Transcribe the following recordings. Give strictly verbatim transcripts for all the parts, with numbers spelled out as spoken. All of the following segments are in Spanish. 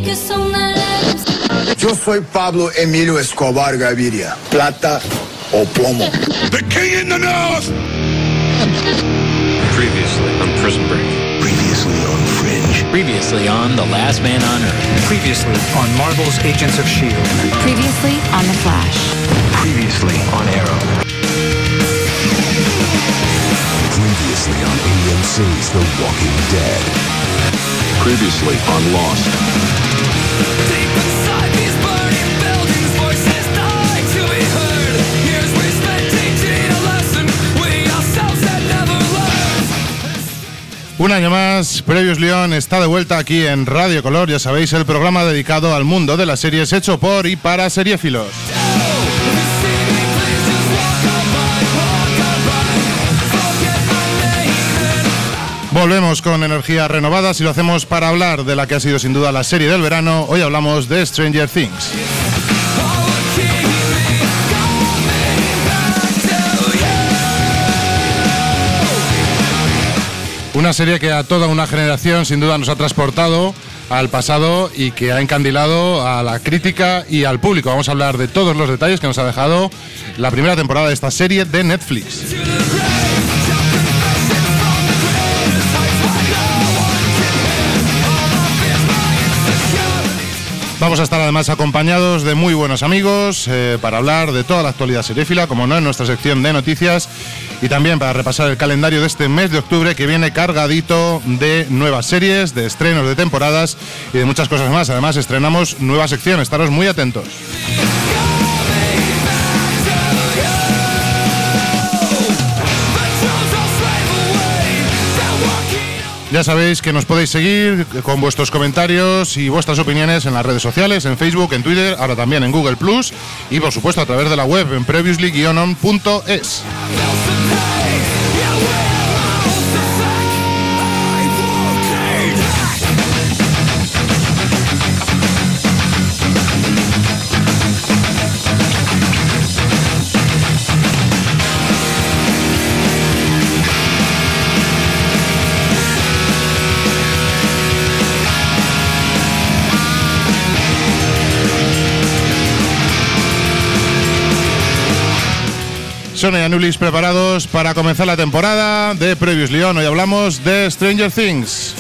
Yo soy Pablo Emilio Escobar Gaviria. Plata o plomo. The king in the north. Previously on Prison Break. Previously on Fringe. Previously on The Last Man on Earth. Previously on Marvel's Agents of S H I E L D. Previously on The Flash. Previously on Arrow. Previously on A M C's The Walking Dead. Previously on Lost. Deep inside these burning buildings, voices die to be heard. Years we spent teaching a lesson we ourselves had never learned. Un año más, Previously On está de vuelta aquí en Radio Color, ya sabéis, el programa dedicado al mundo de las series hecho por y para seriéfilos. Volvemos con energías renovadas y lo hacemos para hablar de la que ha sido sin duda la serie del verano. Hoy hablamos de Stranger Things. Una serie que a toda una generación sin duda nos ha transportado al pasado y que ha encandilado a la crítica y al público. Vamos a hablar de todos los detalles que nos ha dejado la primera temporada de esta serie de Netflix. Vamos a estar además acompañados de muy buenos amigos eh, para hablar de toda la actualidad seriéfila, como no, en nuestra sección de noticias, y también para repasar el calendario de este mes de octubre, que viene cargadito de nuevas series, de estrenos de temporadas y de muchas cosas más. Además estrenamos nueva sección, estaros muy atentos. Ya sabéis que nos podéis seguir con vuestros comentarios y vuestras opiniones en las redes sociales, en Facebook, en Twitter, ahora también en Google Plus y por supuesto a través de la web en previously guion on punto es. Sonia y Anulis preparados para comenzar la temporada de Previously On. Hoy hablamos de Stranger Things.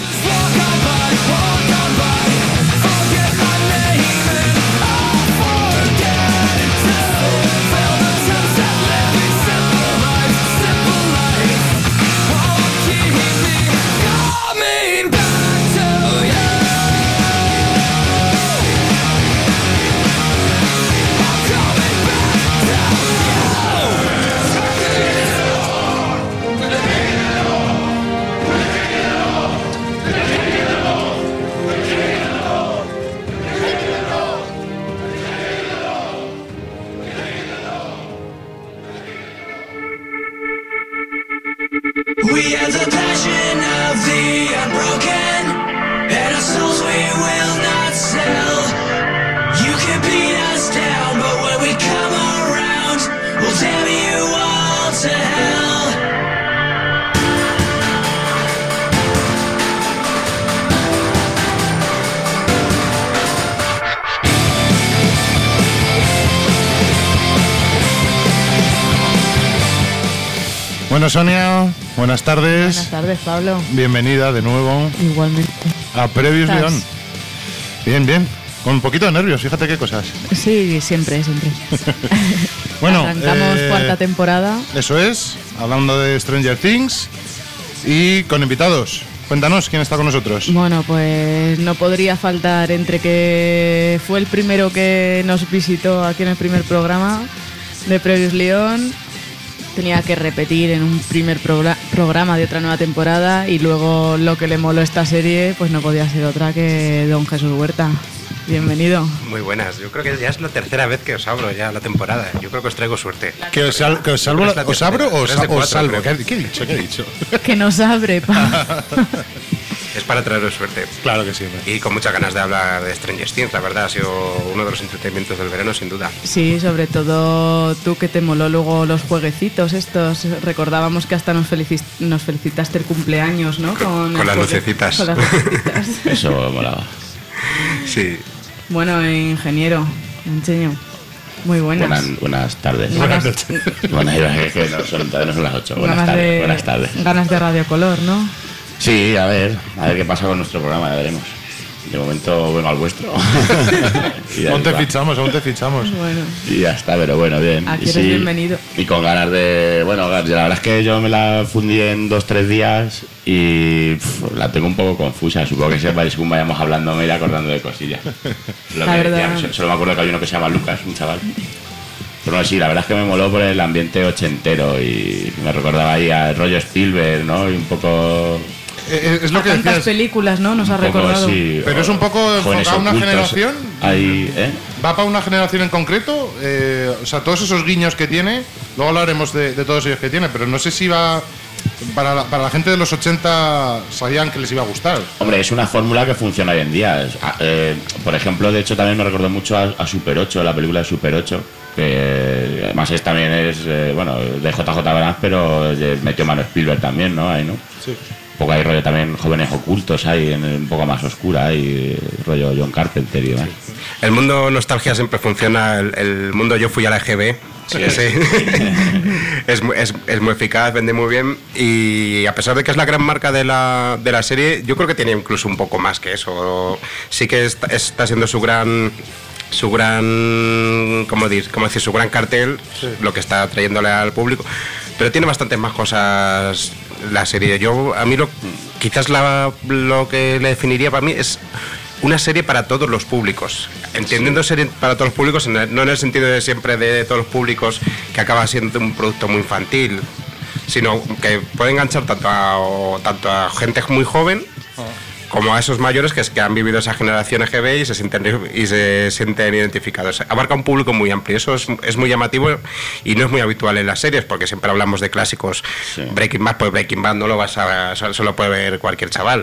Bueno, Sonia, buenas tardes. Buenas tardes, Pablo. Bienvenida de nuevo. Igualmente. A Previously On. Bien, bien. Con un poquito de nervios, fíjate qué cosas. Sí, siempre, siempre. Bueno, arrancamos eh, cuarta temporada. Eso es, hablando de Stranger Things y con invitados. Cuéntanos, ¿quién está con nosotros? Bueno, pues no podría faltar, entre que fue el primero que nos visitó aquí en el primer programa de Previously On. Tenía que repetir en un primer progr- programa de otra nueva temporada y luego lo que le moló esta serie pues no podía ser otra que don Jesús Huerta. Bienvenido. Muy buenas. Yo creo que ya es la tercera vez que os abro ya la temporada. Yo creo que os traigo suerte. ¿Que os, sal- que os, salvo la- os abro o os, cuatro, os salvo? ¿Qué, ¿Qué he dicho? ¿Qué he dicho? Que nos abre, pa. Es para traeros suerte. Claro que sí. Man. Y con muchas ganas de hablar de Stranger Things, la verdad, ha sido uno de los entretenimientos del verano, sin duda. Sí, sobre todo tú, que te moló luego los jueguecitos estos. Recordábamos que hasta nos, felici- nos felicitaste el cumpleaños, ¿no? Con, con las lucecitas. Con las lucecitas. Eso molaba. Sí. Bueno, ingeniero, enseño. Muy buenas. Buenas, buenas tardes. Buenas noches. Buenas es que no son, todavía no son las ocho. Buenas ganas tardes. de, Buenas tardes. Ganas de Radio Color, ¿no? Sí, a ver, a ver qué pasa con nuestro programa, ya veremos. De momento vengo al vuestro. Y ya Aún te está. fichamos, aún te fichamos. Bueno, Y ya está, pero bueno, bien. aquí Y eres sí, bienvenido. Y con ganas de... Bueno, la verdad es que yo me la fundí en dos, tres días y pff, la tengo un poco confusa. Supongo que se- según vayamos hablando me iré acordando de cosillas. Lo La que verdad. decía, so- solo me acuerdo que hay uno que se llama Lucas, un chaval. Pero no, sí, la verdad es que me moló por el ambiente ochentero y me recordaba ahí a rollo Spielberg, ¿no? Y un poco... Eh, Es lo A que tantas decías. películas, ¿no? Nos ha un poco, recordado. sí, Pero es un poco jóvenes enfocado a una ocultos. generación. Ahí, ¿eh? ¿Va para una generación en concreto? Eh, o sea, todos esos guiños que tiene, luego hablaremos de, de todos ellos que tiene, pero no sé si va para la, para la gente de los ochenta, sabían que les iba a gustar. Hombre, es una fórmula que funciona hoy en día. Es- a- eh, por ejemplo, de hecho, también me recordó mucho a, a Super ocho, la película de Super ocho, que eh, además es, también es, eh, bueno, de J J Abrams, pero eh, metió mano Spielberg también, ¿no? Ahí, ¿no? Sí. Un poco hay rollo también jóvenes ocultos ahí, en, un poco más oscura, ahí rollo John Carpenter y demás. El mundo nostalgia siempre funciona, el, el mundo yo fui a la E G B. Sí, sí. es, mu- es, es muy eficaz, vende muy bien y a pesar de que es la gran marca de la, de la serie, yo creo que tiene incluso un poco más que eso. Sí que está, está siendo su gran su gran ¿cómo decir? ¿Cómo decir? Su gran cartel, lo que está trayéndole al público, pero tiene bastantes más cosas la serie. Yo a mí lo quizás la, lo que le definiría para mí es una serie para todos los públicos, entendiendo serie para todos los públicos, en el- no en el sentido de siempre de todos los públicos, que acaba siendo un producto muy infantil, sino que puede enganchar tanto a, o tanto a gente muy joven como a esos mayores que, es- que han vivido esa generación E G B y se sienten, y se sienten identificados. Abarca un público muy amplio, eso es, es muy llamativo y no es muy habitual en las series, porque siempre hablamos de clásicos. Sí. Breaking Bad, pues Breaking Bad no lo vas a, solo puede ver cualquier chaval.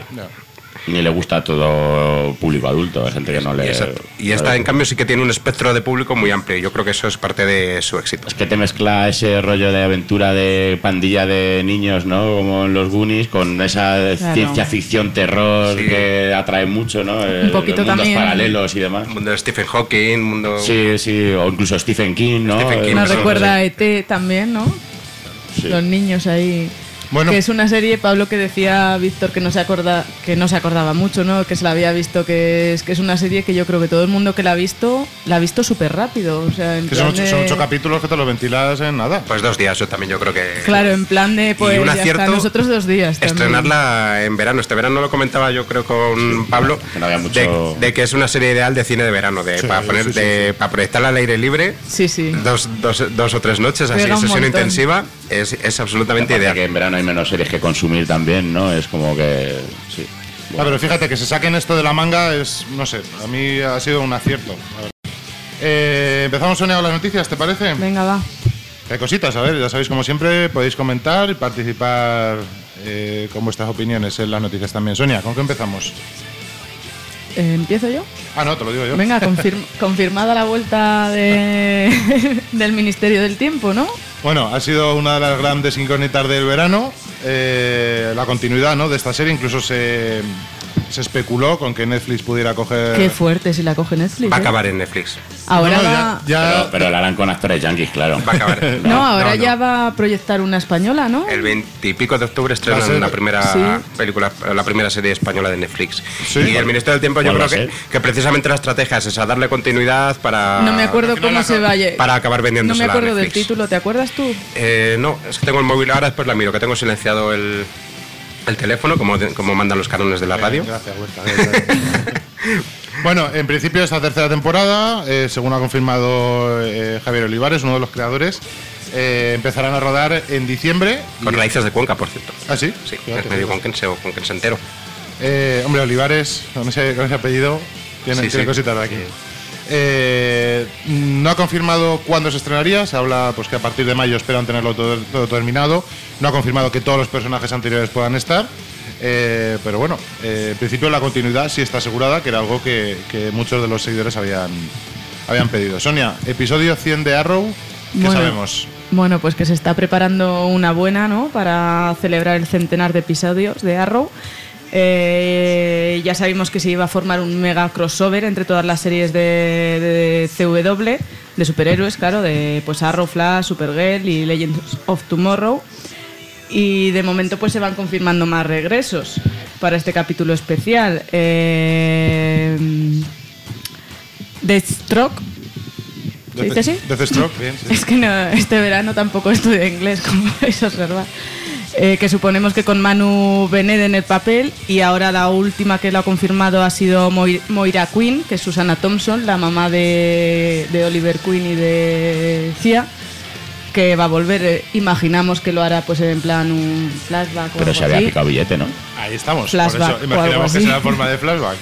Ni le gusta a todo público adulto, hay gente que no le... Exacto. Y esta, en cambio, sí que tiene un espectro de público muy amplio. Yo creo que eso es parte de su éxito. Es que te mezcla ese rollo de aventura de pandilla de niños, ¿no? Como en los Goonies, con esa Claro. ciencia ficción, terror Sí. que atrae mucho, ¿no? El- poquito los mundos también. paralelos y demás. Mundo de Stephen Hawking, mundo... Sí, sí, o incluso Stephen King, ¿no? Stephen King, Eh, Nos sí, recuerda a E T también, ¿no? sí. Los niños ahí. Bueno. Que es una serie, Pablo, que decía Víctor que no se acorda, que no se acordaba mucho, ¿no? Que se la había visto, que es que es una serie que yo creo que todo el mundo que la ha visto la ha visto súper rápido, o sea, en Que son plan ocho, son de- ocho capítulos que te los ventilas en nada. Pues dos días, yo también yo creo que... Claro, en plan de pues y un ya está, acierto nosotros dos días también. estrenarla en verano. Este verano lo comentaba yo creo con Pablo, que no había mucho- de, de que es una serie ideal de cine de verano, de, Sí, para, poner, sí, sí, de, para proyectarla al aire libre. Sí, sí. Dos, dos, dos o tres noches, así, Pega un sesión montón. intensiva, es, es absolutamente Aparte ideal. que en verano hay menos series que consumir también, ¿no? Es como que... Sí. Ah, pero fíjate que se saquen esto de la manga es, no sé, a mí ha sido un acierto. la verdad. Eh, empezamos, Sonia, con las noticias, ¿te parece? Venga, va. Hay cositas, a ver, ya sabéis, como siempre, podéis comentar y participar eh, con vuestras opiniones en las noticias también. Sonia, ¿con qué empezamos? Eh, ¿Empiezo yo? Ah, no, te lo digo yo. Venga, confirm- confirmada la vuelta de, del Ministerio del Tiempo, ¿no? Bueno, ha sido una de las grandes incógnitas del verano, eh, la continuidad, ¿no?, de esta serie. Incluso se, se especuló con que Netflix pudiera coger... Qué fuerte si la coge Netflix. Va a ¿eh? acabar en Netflix. Ahora No, no, va... ya, ya- Pero, pero la harán con actores yankees, claro. Va a acabar. No, ahora no. ya va a proyectar una española, ¿no? El veintipico de octubre Va a estrenan ser- la primera Sí. película, la primera serie española de Netflix. Sí. Y el Ministerio del Tiempo yo ¿Cuál creo va a que, ser? que precisamente la estrategia es esa, darle continuidad para... No me acuerdo al final cómo la- se vaya. para acabar No vendiéndose me acuerdo del título, ¿te acuerdas tú? Eh, no, es que tengo el móvil ahora, después la miro, que tengo silenciado el, el teléfono, como, como mandan los cánones de la radio. Gracias, Huerta. Bueno, en principio esta tercera temporada, eh, según ha confirmado eh, Javier Olivares, uno de los creadores, eh, empezarán a rodar en diciembre. Con Y- raíces de Cuenca, por cierto. ¿Ah, sí? Sí, Fíjate, es medio fíjate. conquense o conquense entero. Eh, hombre, Olivares, con ese, con ese apellido, tiene, Sí, tiene sí. cositas de aquí. Eh, no ha confirmado cuándo se estrenaría, se habla pues que a partir de mayo esperan tenerlo todo, todo terminado. No ha confirmado que todos los personajes anteriores puedan estar, eh, pero bueno, eh, en principio la continuidad sí está asegurada, que era algo que, que muchos de los seguidores habían, habían pedido. Sonia, episodio cien de Arrow, ¿qué Bueno. sabemos? Bueno, pues que se está preparando una buena, ¿no? Para celebrar el centenar de episodios de Arrow. Eh, ya sabíamos que se iba a formar un mega crossover entre todas las series de, de C W, de superhéroes, claro, de pues Arrow, Flash, Supergirl y Legends of Tomorrow. Y de momento pues se van confirmando más regresos para este capítulo especial. Eh, Deathstroke. ¿Se dice así? Deathstroke, bien. Sí. Es que no, este verano tampoco estudié inglés, como podéis observar. Eh, que suponemos que con Manu Bennett en el papel, y ahora la última que lo ha confirmado ha sido Moi- Moira Queen, que es Susana Thompson, la mamá de, de Oliver Queen y de Cia, que va a volver. Eh, imaginamos que lo hará pues en plan un flashback o Pero algo se había así. picado billete, ¿no? Ahí estamos. Flashback Por eso o algo imaginamos que así. será forma de flashback.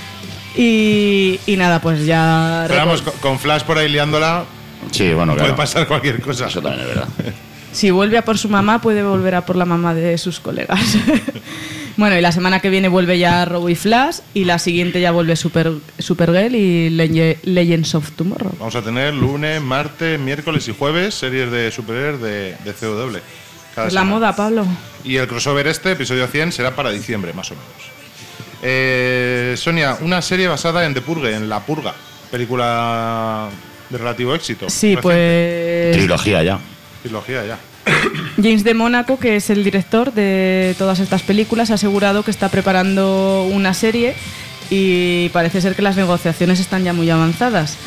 Y, y nada, pues ya... Pero vamos, con, con Flash por ahí liándola, Sí, bueno, puede claro. pasar cualquier cosa. Eso también es verdad. Si vuelve a por su mamá, puede volver a por la mamá de sus colegas. Bueno, y la semana que viene vuelve ya Arrow y Flash, y la siguiente ya vuelve Super, Supergirl y Le- Legends of Tomorrow. Vamos a tener lunes, martes, miércoles y jueves series de superhéroes de, de C W. Cada Es la semana. moda, Pablo. Y el crossover este, episodio cien, será para diciembre, más o menos. Eh, Sonia, una serie basada en The Purge, en La Purga, película de relativo éxito. Sí, reciente. pues Trilogía ya. Trilogía ya. James de Mónaco, que es el director de todas estas películas, ha asegurado que está preparando una serie y parece ser que las negociaciones están ya muy avanzadas.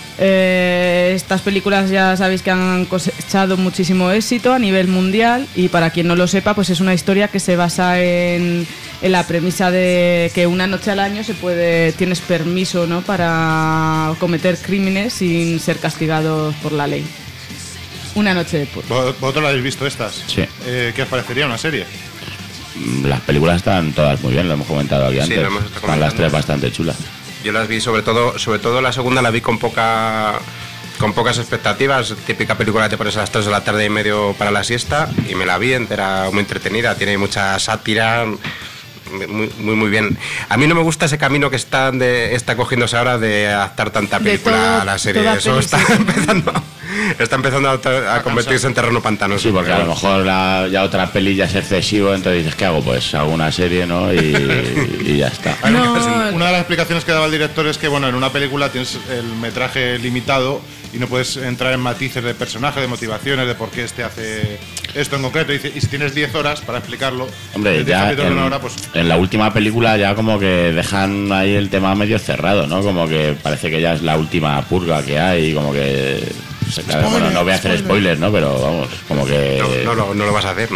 Eh, estas películas ya sabéis que han cosechado muchísimo éxito a nivel mundial, y para quien no lo sepa, pues es una historia que se basa en, en la premisa de que una noche al año se puede tienes permiso, ¿no?, para cometer crímenes sin ser castigados por la ley. Una noche de purga. ¿Vos- ¿Vosotros la habéis visto estas? Sí. Eh, ¿Qué os parecería una serie? Mm, Las películas están todas muy bien, lo hemos comentado aquí Sí, antes. lo hemos estado Están las comentando. tres bastante chulas. Yo las vi sobre todo, sobre todo la segunda la vi con poca con pocas expectativas, típica película que te pones a las tres de la tarde y medio para la siesta, y me la vi entera, muy entretenida, tiene mucha sátira, muy muy muy bien. A mí no me gusta ese camino que están de, está cogiéndose ahora de adaptar tanta De película todo- a la serie. toda Eso peli está serie. empezando está empezando a, a convertirse en terreno pantanoso. Sí, porque a lo mejor la- ya otra peli ya es excesivo, entonces dices, ¿qué hago? Pues hago una serie, ¿no? Y, y ya está. A mí me No. parece- Una de las explicaciones que daba el director es que, bueno, en una película tienes el metraje limitado y no puedes entrar en matices de personaje, de motivaciones, de por qué este hace esto en concreto. Y, dice- y si tienes diez horas para explicarlo, Hombre, diez ya capítulos de en, una hora, pues en la última película ya como que dejan ahí el tema medio cerrado, ¿no? Como que parece que ya es la última purga que hay, como que... se- claro, bueno, no voy a hacer spoilers, ¿no? Pero vamos, como que... No, no, lo- no lo vas a hacer, ¿no?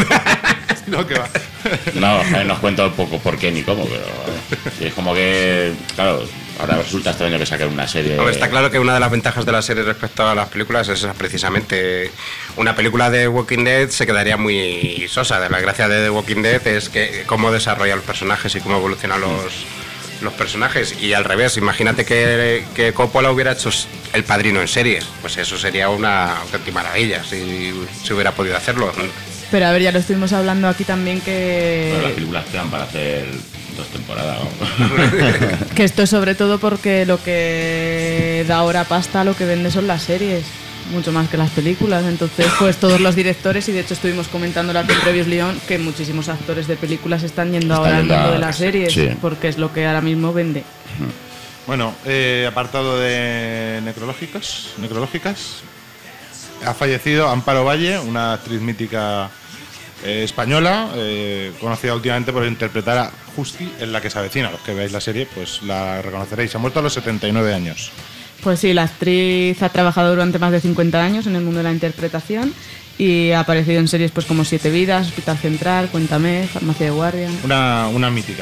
no, que va. No, Jaime nos cuenta un poco por qué ni cómo, pero vamos, sí, es como que, claro, ahora resulta extraño que saquen una serie. Hombre, está claro que una de las ventajas de la serie respecto a las películas es esa, precisamente. Una película de Walking Dead se quedaría muy sosa. De la gracia de The Walking Dead es que cómo desarrolla los personajes y cómo evolucionan los, los personajes. Y al revés, imagínate que, que Coppola hubiera hecho El Padrino en series. Pues eso sería una auténtica maravilla si se hubiera podido hacerlo. Pero a ver, ya lo estuvimos hablando aquí también, que, Bueno, las películas quedan para hacer dos temporadas. Vamos. que esto es sobre todo porque lo que da ahora pasta, lo que vende son las series, mucho más que las películas. Entonces, pues todos los directores, y de hecho estuvimos comentándolo aquí en Previous León, que muchísimos actores de películas están yendo Están ahora al yendo mundo a- de las series, sí. porque es lo que ahora mismo vende. Bueno, eh, apartado de necrológicos, necrológicas, ha fallecido Amparo Valle, una actriz mítica eh, española, eh, conocida últimamente por interpretar a Justi en La que se avecina. Los que veáis la serie, pues la reconoceréis. Ha muerto a los setenta y nueve años. Pues sí, la actriz ha trabajado durante más de cincuenta años en el mundo de la interpretación y ha aparecido en series pues como Siete Vidas, Hospital Central, Cuéntame, Farmacia de Guardia. Una, una mítica.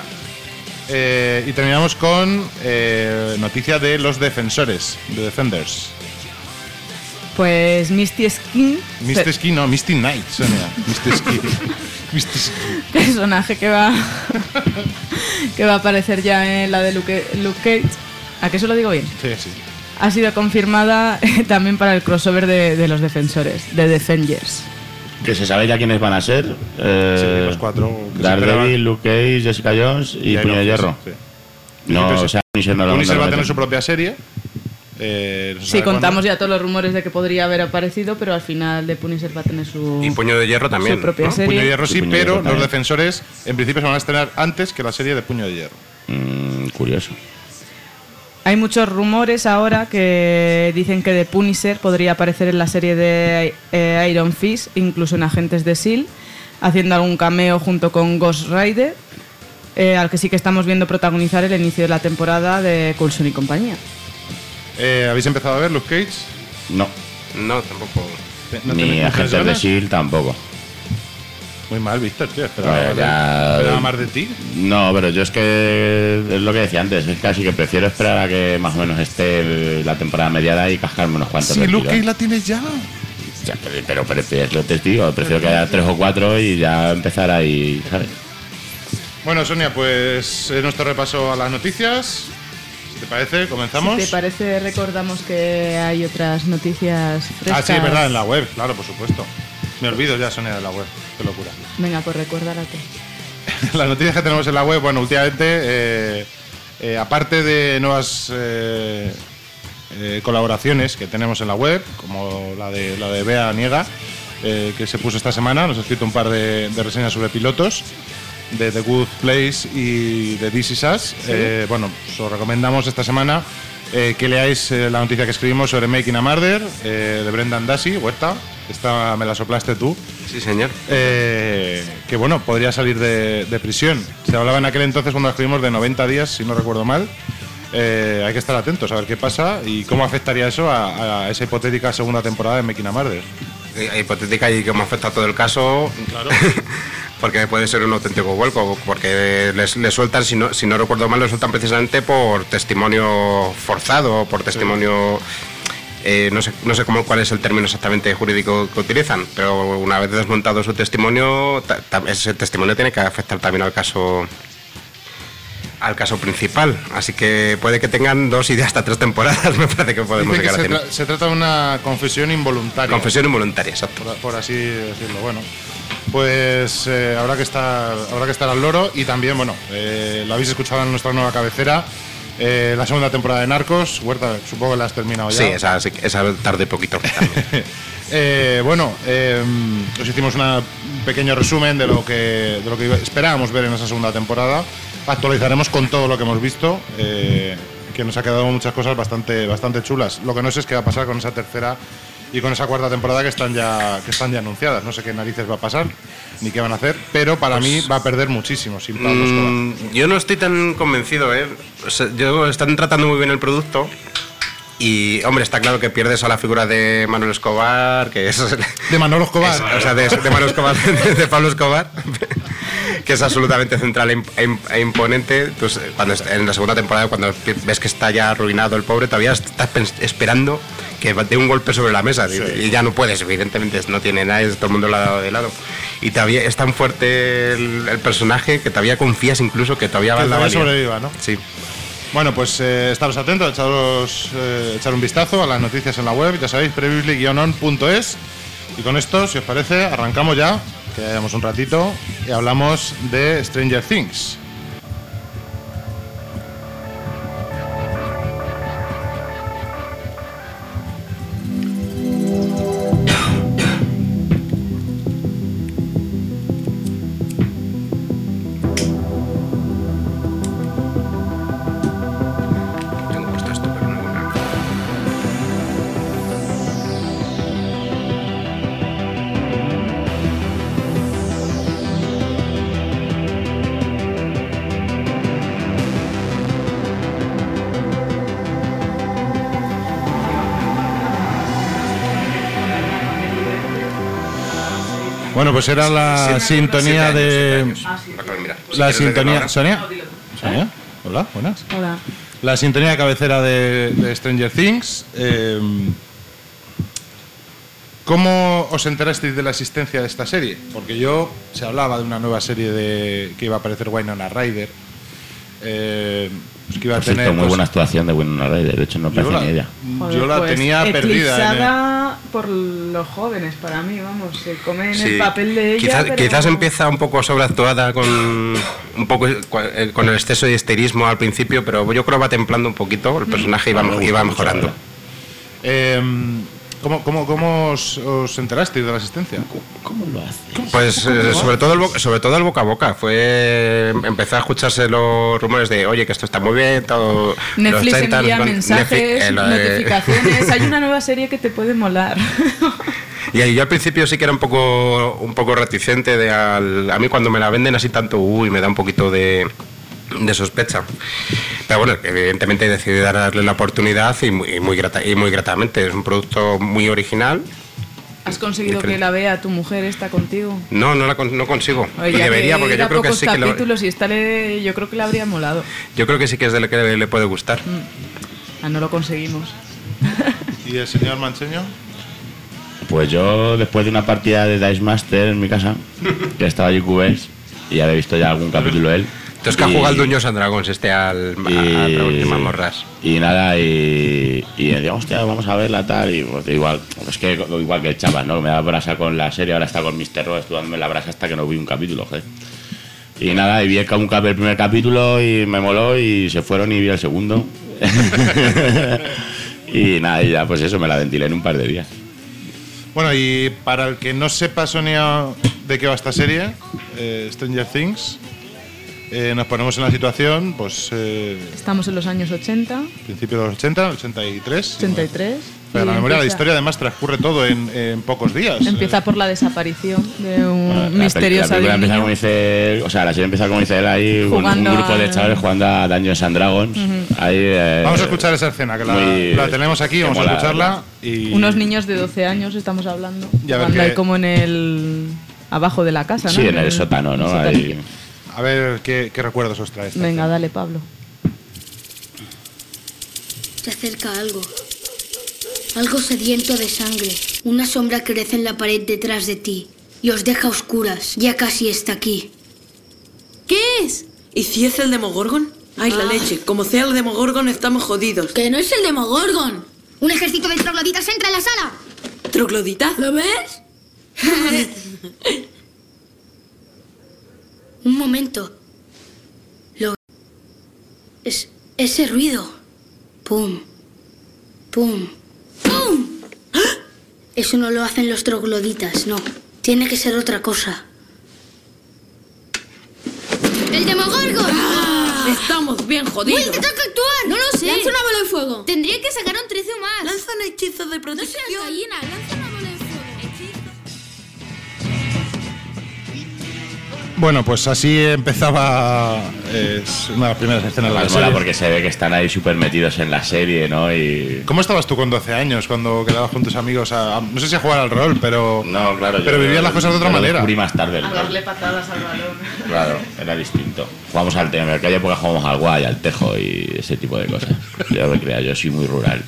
Eh, y terminamos con eh, noticia de Los Defensores, The Defenders. Pues Misty Skin, Misty Skin, no, Misty Knight, Sonia. Misty Skin. Misty Skin. personaje que va que va a aparecer ya en la de Luke, Luke Cage. ¿A qué se lo digo bien? Sí, sí. Ha sido confirmada eh, también para el crossover de, de los Defensores, de Defenders. Que se sabe ya quiénes van a ser. Eh, Sí, los cuatro que se esperaban. Daredevil, Luke Cage, Jessica Jones y Iron Puño de Fist, Hierro. sí. No, Pero o sea, Punisher no lo Punisher no lo va a tener meten. su propia serie. Eh, no se Sí, sabe contamos cuándo. ya todos los rumores de que podría haber aparecido, pero al final The Punisher va a tener su, Y Puño de Hierro también. su propia ¿no? serie. Puño de Hierro sí, Puño de pero Hierro los también. defensores en principio se van a estrenar antes que la serie de Puño de Hierro. Mm, curioso. Hay muchos rumores ahora que dicen que The Punisher podría aparecer en la serie de eh, Iron Fist, incluso en Agentes de S H I E L D, haciendo algún cameo junto con Ghost Rider, eh, al que sí que estamos viendo protagonizar el inicio de la temporada de Coulson y compañía. Eh, ¿Habéis empezado a ver Luke Cage? No. No, tampoco. ¿No Ni tenéis muchas Agentes de ganas? S H I E L D tampoco. Muy mal, Víctor, tío. Esperaba, Bueno, ya- esperaba más de ti. No, pero yo es que es lo que decía antes, es casi que prefiero esperar a que más o menos esté la temporada mediada y cascarme unos cuantos. Si del Luke tirón. Cage la tienes ya. Ya, pero, pero prefiero, lo te digo, prefiero que haya tres o cuatro y ya empezar ahí, ¿sabes? Bueno, Sonia, pues es nuestro repaso a las noticias. Si te parece, comenzamos. Si te parece, recordamos que hay otras noticias frescas. Ah, sí, es verdad, en la web, claro, por supuesto. Me olvido ya, Sonia, de la web. Qué locura. Venga, pues recuérdate. Las noticias que tenemos en la web, bueno, últimamente, eh, eh, aparte de nuevas eh, eh, colaboraciones que tenemos en la web, como la de la de Bea Niega, eh, que se puso esta semana, nos ha escrito un par de, de reseñas sobre pilotos de The Good Place y de This Is Us. Eh, bueno, os recomendamos esta semana eh, que leáis eh, la noticia que escribimos sobre Making a Murder eh, de Brendan Dassey, Huerta. Esta me la soplaste tú. Sí, señor. Eh, que bueno, podría salir de, de prisión. Se hablaba en aquel entonces cuando escribimos de noventa días, si no recuerdo mal. Eh, hay que estar atentos a ver qué pasa y cómo afectaría eso a, a esa hipotética segunda temporada de Making a Murder. Eh, hipotética y cómo afecta todo el caso. Claro. Porque puede ser un auténtico vuelco, porque les, les sueltan, si no, si no recuerdo mal, lo sueltan precisamente por testimonio forzado, por testimonio... Eh, no sé, no sé cómo, cuál es el término exactamente jurídico que utilizan, pero una vez desmontado su testimonio, ta, ta, ese testimonio tiene que afectar también al caso al caso principal. Así que puede que tengan dos y de hasta tres temporadas, me parece que podemos Dice que llegar a se, tener. tra- se trata de una confesión involuntaria. Confesión involuntaria, exacto. Por, por así decirlo. Bueno, pues eh, habrá que estar habrá que estar al loro y también, bueno, eh, lo habéis escuchado en nuestra nueva cabecera. Eh, la segunda temporada de Narcos, Huerta, supongo que la has terminado ya. Sí, esa, sí, esa tarde poquito. eh, bueno, eh, os hicimos una- un pequeño resumen de lo que de lo que iba- esperábamos ver en esa segunda temporada. Actualizaremos con todo lo que hemos visto, eh, que nos ha quedado muchas cosas bastante bastante chulas. Lo que no sé es qué va a pasar con esa tercera y con esa cuarta temporada que están ya que están ya anunciadas. No sé qué narices va a pasar ni qué van a hacer, pero para mí va a perder muchísimo sin Pablo Escobar. Mm, yo no estoy tan convencido, ¿eh? O sea, yo, están tratando muy bien el producto. Y, hombre, está claro que pierdes a la figura de Manuel Escobar, que es... De Manolo Escobar. es- o sea, de, de Manuel Escobar, de, de Pablo Escobar, que es absolutamente central e, imp- e imp- e imponente. Pues, cuando est- en la segunda temporada, cuando ves que está ya arruinado el pobre, todavía estás pens- esperando que dé un golpe sobre la mesa. Y, y ya no puedes, evidentemente, no tiene nada, todo el mundo lo ha dado de lado. Y todavía es tan fuerte el, el personaje que todavía confías incluso que todavía va Que a la todavía valía. sobreviva, ¿no? Sí. Bueno, pues eh, estaros atentos, echaros, eh, echar un vistazo a las noticias en la web, ya sabéis, previously guion on punto es. Y con esto, si os parece, arrancamos ya, que ya llevamos un ratito, y hablamos de Stranger Things. Tengo puesto esto, pero no. Bueno, pues era la sintonía de... Mira, si La quieres, sintonía... ahora. ¿Sonia? ¿Sonia? Hola, buenas. Hola. La sintonía de cabecera de, de Stranger Things. eh, ¿Cómo os enterasteis de la existencia de esta serie? Porque yo, se hablaba de una nueva serie de que iba a aparecer Winona Ryder. Eh, pues que iba a Por cierto, tener... muy pues, buena actuación de Winona Ryder, de hecho no yo parece la, ni ella. Joder, yo la pues, tenía perdida. en el- eclipsada por los jóvenes, para mí, vamos. Se come en Sí. el papel de ella. Quizás, pero- quizás empieza un poco sobreactuada con un poco eh, con el exceso de histerismo al principio, pero yo creo que va templando un poquito el personaje y va, y va mejorando. Eh, ¿Cómo, cómo, cómo os, os enterasteis de la asistencia? ¿Cómo lo haces? Pues eh, sobre todo el boca, sobre todo el boca a boca. Fue empezó a escucharse los rumores de, oye, que esto está muy bien, todo. Netflix los treinta, envía los- mensajes, Netflix, eh, lo de- notificaciones. Hay una nueva serie que te puede molar. Y ahí yo al principio sí que era un poco un poco reticente de al, a mí cuando me la venden así tanto, uy, me da un poquito de de sospecha. Pero bueno, evidentemente decidí darle la oportunidad y muy, y muy grata, y muy gratamente. Es un producto muy original. ¿Has conseguido Diferente. que la vea tu mujer? ¿Está contigo? No, no la con- no consigo. Oye, y ya debería, que porque era yo creo que pocos sí que lo- capítulos y esta le, yo creo que le habría molado. yo creo que sí que es de lo que le, le puede gustar. Ah, no lo conseguimos. ¿Y el señor Mancheño? Pues yo, después de una partida de Dice Master en mi casa, que estaba allí Cubes, y había visto ya algún capítulo él. Entonces que ha y- jugado al Dungeons and Dragons este al, y, al Dragón de Mazmorras. y nada, y, y decía, hostia, vamos a verla tal, y pues, igual, es que igual que el chaval, ¿no? Me da brasa con la serie, ahora está con mister Ro, estuve dándome la brasa hasta que no vi un capítulo, joder. Y nada, y vi el, un, cap- el primer capítulo y me moló y se fueron y vi el segundo. Y nada, y ya pues eso, me la ventilé en un par de días. Bueno, y para el que no sepa, Sonia, de qué va esta serie, eh, Stranger Things, eh, nos ponemos en la situación, pues, eh, Estamos en los años ochenta, principio de los ochenta, ochenta y tres. ochenta y tres. Pero y la memoria de la empieza- historia además transcurre todo en, en pocos días. Empieza por la desaparición de un Bueno, la pel- misterioso la película empieza niño. como dice, o sea, la serie empieza como dice él ahí, un- Jugando un grupo a- de chavales jugando a Dungeons and Dragons. Ujú. Ahí, eh, Vamos a escuchar esa escena, que la, muy- la tenemos aquí, que vamos mola, a escucharla. Y Unos niños de doce años estamos hablando. Y a ver Jugando ahí qué- como en el... abajo de la casa, ¿no? Sí, en el sótano, ¿no? el Ahí. sotanillo. A ver qué, qué recuerdos os trae esta. Venga, dale, Pablo. Se acerca algo. Algo sediento de sangre. Una sombra crece en la pared detrás de ti y os deja a oscuras. Ya casi está aquí. ¿Qué es? ¿Y si es el Demogorgon? Ay, la Ah. leche. Como sea el Demogorgon, estamos jodidos. ¡Que no es el Demogorgon! Un ejército de trogloditas entra en la sala. ¿Troglodita? ¿Lo ves? Un momento. Lo... Es... ese ruido. Pum. Pum. ¡Pum! Eso no lo hacen los trogloditas, no. Tiene que ser otra cosa. ¡El Demogorgon! Ah, estamos bien jodidos. ¡Will, te toca actuar! No lo sé. Lanza una bola de fuego. Tendría que sacar un trece más. Lanza un hechizo de No protección. seas gallina, lanza una bola de fuego. Bueno, pues así empezaba eh, es una de las primeras escenas de la Además mola serie. porque se ve que están ahí súper metidos en la serie, ¿no? Y... ¿Cómo estabas tú con doce años cuando quedabas con tus amigos a, a- no sé si a jugar al rol, pero No, claro. pero yo- vivías las cosas de otra yo lo manera? descubrí más tarde. el A rol. darle patadas al balón. Claro, era distinto. Jugamos al tema, en aquella época jugamos al guay, al tejo y ese tipo de cosas. Yo me crea, yo soy muy rural.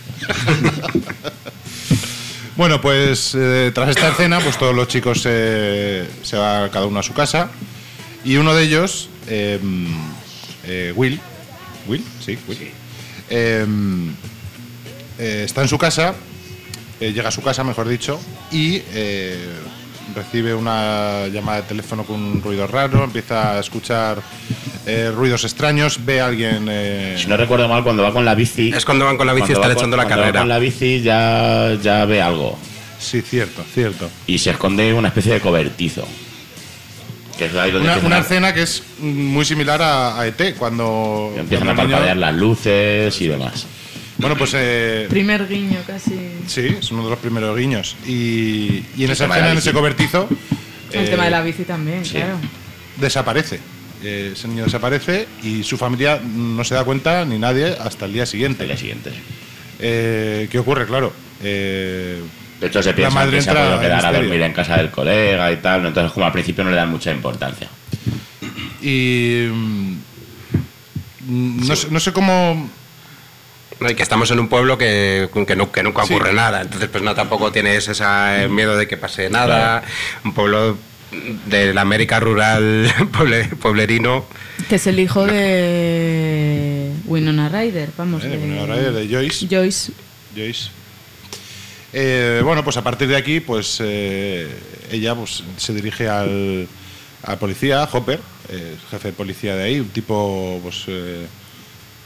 Bueno, pues eh, tras esta escena, pues todos los chicos eh, se va cada uno a su casa y uno de ellos, eh, eh, Will, Will, sí, Will, eh, eh, está en su casa, eh, llega a su casa, mejor dicho, y eh, recibe una llamada de teléfono con un ruido raro, empieza a escuchar eh, ruidos extraños, ve a alguien... eh, Si no recuerdo mal, cuando va con la bici... Es cuando van con la bici y cuando están va con- echando la cuando va carrera. con la bici ya, ya ve algo. Sí, cierto, cierto. Y se esconde en una especie de cobertizo. Que es ahí donde Una, empiezan una a- escena que es muy similar a, a E T, cuando... empiezan a cuando el niño- parpadear las luces y demás. Bueno, pues... eh, Primer guiño casi. Sí, es uno de los primeros guiños. Y, y en El esa tema de escena, la en bici. ese cobertizo, El eh, tema de la bici también, sí. claro. desaparece. Eh, ese niño desaparece y su familia no se da cuenta ni nadie hasta el día siguiente. El día siguiente. Eh, ¿Qué ocurre? Claro. eh, De hecho, se la piensa madre que se ha entra podido en quedar a histeria. dormir en casa del colega y tal. ¿no? Entonces, como al principio no le dan mucha importancia. Y. mm, No, sé, no sé cómo. No, y que estamos en un pueblo que, que, no- que nunca Sí. ocurre nada, entonces pues no tampoco tienes ese miedo de que pase nada. Un pueblo de la América rural, pueble- pueblerino. Que es el hijo de Winona Ryder, vamos. Eh, de, Winona Ryder, de Joyce. Joyce. Joyce. Eh, bueno, pues a partir de aquí, pues eh, ella pues, se dirige al, al policía, Hopper, eh, jefe de policía de ahí, un tipo pues, eh,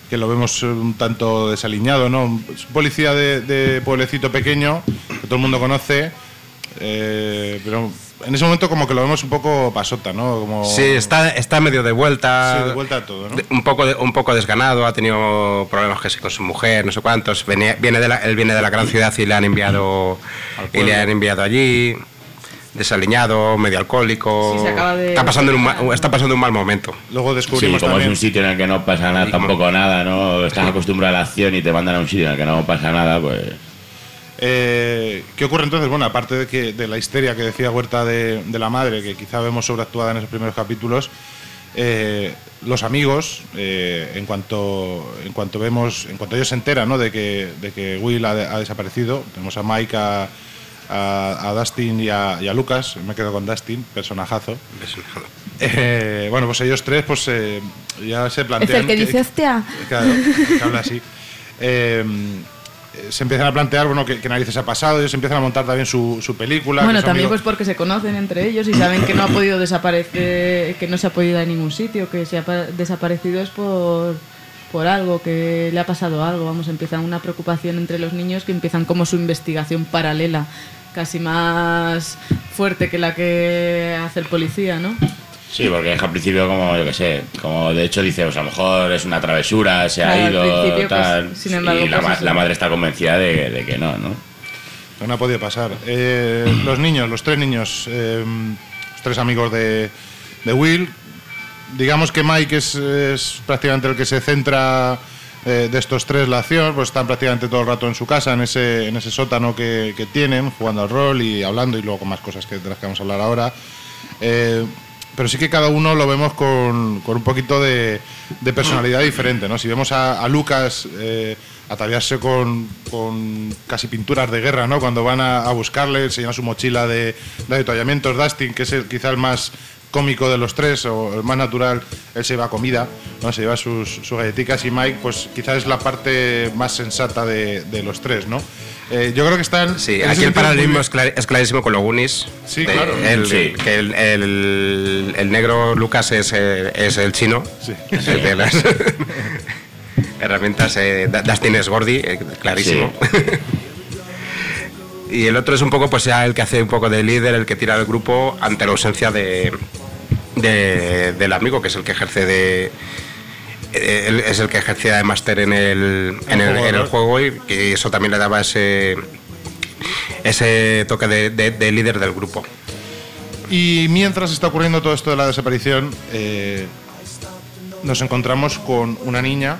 que lo vemos un tanto desaliñado, ¿no? Es un policía de, de pueblecito pequeño, que todo el mundo conoce, eh, pero en ese momento como que lo vemos un poco pasota, ¿no? Como... Sí, está, está medio de vuelta. Sí, de vuelta a todo, ¿no? De, un, poco de, un poco desganado, ha tenido problemas que sí, con su mujer, no sé cuántos. Venía, viene de la, él viene de la gran ciudad y le han enviado, y le han enviado allí. Desaliñado, medio alcohólico. Sí, se acaba de... está, pasando en un mal, está pasando un mal momento. Luego descubrimos sí, como también... es un sitio en el que no pasa nada, tampoco nada, ¿no? Estás acostumbrado a la acción y te mandan a un sitio en el que no pasa nada, pues... Eh, ¿Qué ocurre entonces? Bueno, aparte de, que, de la histeria que decía Huerta de, de la madre, que quizá vemos sobreactuada en esos primeros capítulos, eh, los amigos, eh, en cuanto en cuanto vemos, en cuanto ellos se enteran, ¿no? de que de que Will ha, ha desaparecido, tenemos a Mike, a, a, a Dustin y a, y a Lucas. Me quedo con Dustin, personajazo. Eh, bueno, pues ellos tres, pues eh, ya se plantean. Es el que dice hostia. Claro, que habla así. Eh, se empiezan a plantear, bueno, qué, qué narices ha pasado, ellos empiezan a montar también su, su película. Bueno, que también amigos... pues porque se conocen entre ellos y saben que no ha podido desaparecer, que no se ha podido ir a ningún sitio, que se ha desaparecido es por, por algo, que le ha pasado algo. Vamos, empieza una preocupación entre los niños que empiezan como su investigación paralela, casi más fuerte que la que hace el policía, ¿no? Sí, porque es que al principio, como yo que sé, como de hecho dice, pues a lo mejor es una travesura, se Claro, ha al ido, principio, tal. pues, sin embargo, y la, pues ma- eso. la madre está convencida de, de que no, ¿no? No ha podido pasar. Eh, los niños, los tres niños, eh, los tres amigos de, de Will. Digamos que Mike es, es prácticamente el que se centra eh, de estos tres la acción, pues están prácticamente todo el rato en su casa, en ese, en ese sótano que, que tienen, jugando al rol y hablando, y luego con más cosas que, de las que vamos a hablar ahora. Eh, pero sí que cada uno lo vemos con, con un poquito de, de personalidad diferente, ¿no? Si vemos a, a Lucas eh, ataviarse con, con casi pinturas de guerra, ¿no? Cuando van a, a buscarle, se llena su mochila de, de avituallamientos. Dustin, que es el, quizá el más cómico de los tres, o el más natural, él se lleva comida, ¿no? Se lleva sus, sus galletitas, y Mike, pues quizás es la parte más sensata de, de los tres, ¿no? Eh, yo creo que están... Sí, aquí el paralelismo es, clar- es clarísimo con los Goonies. Sí, de- claro. El, Sí. Que el, el- el negro Lucas es, eh, es el chino. Sí. El de las herramientas. Eh, Da- Dustin es Gordy, eh, clarísimo. Y el otro es un poco, pues ya el que hace un poco de líder, el que tira el grupo ante la ausencia de, de- del amigo, que es el que ejerce de... eh, él es el que ejercía de máster en el, en el, en el juego, y que eso también le daba ese ese toque de, de- de líder del grupo. Y mientras está ocurriendo todo esto de la desaparición, eh, nos encontramos con una niña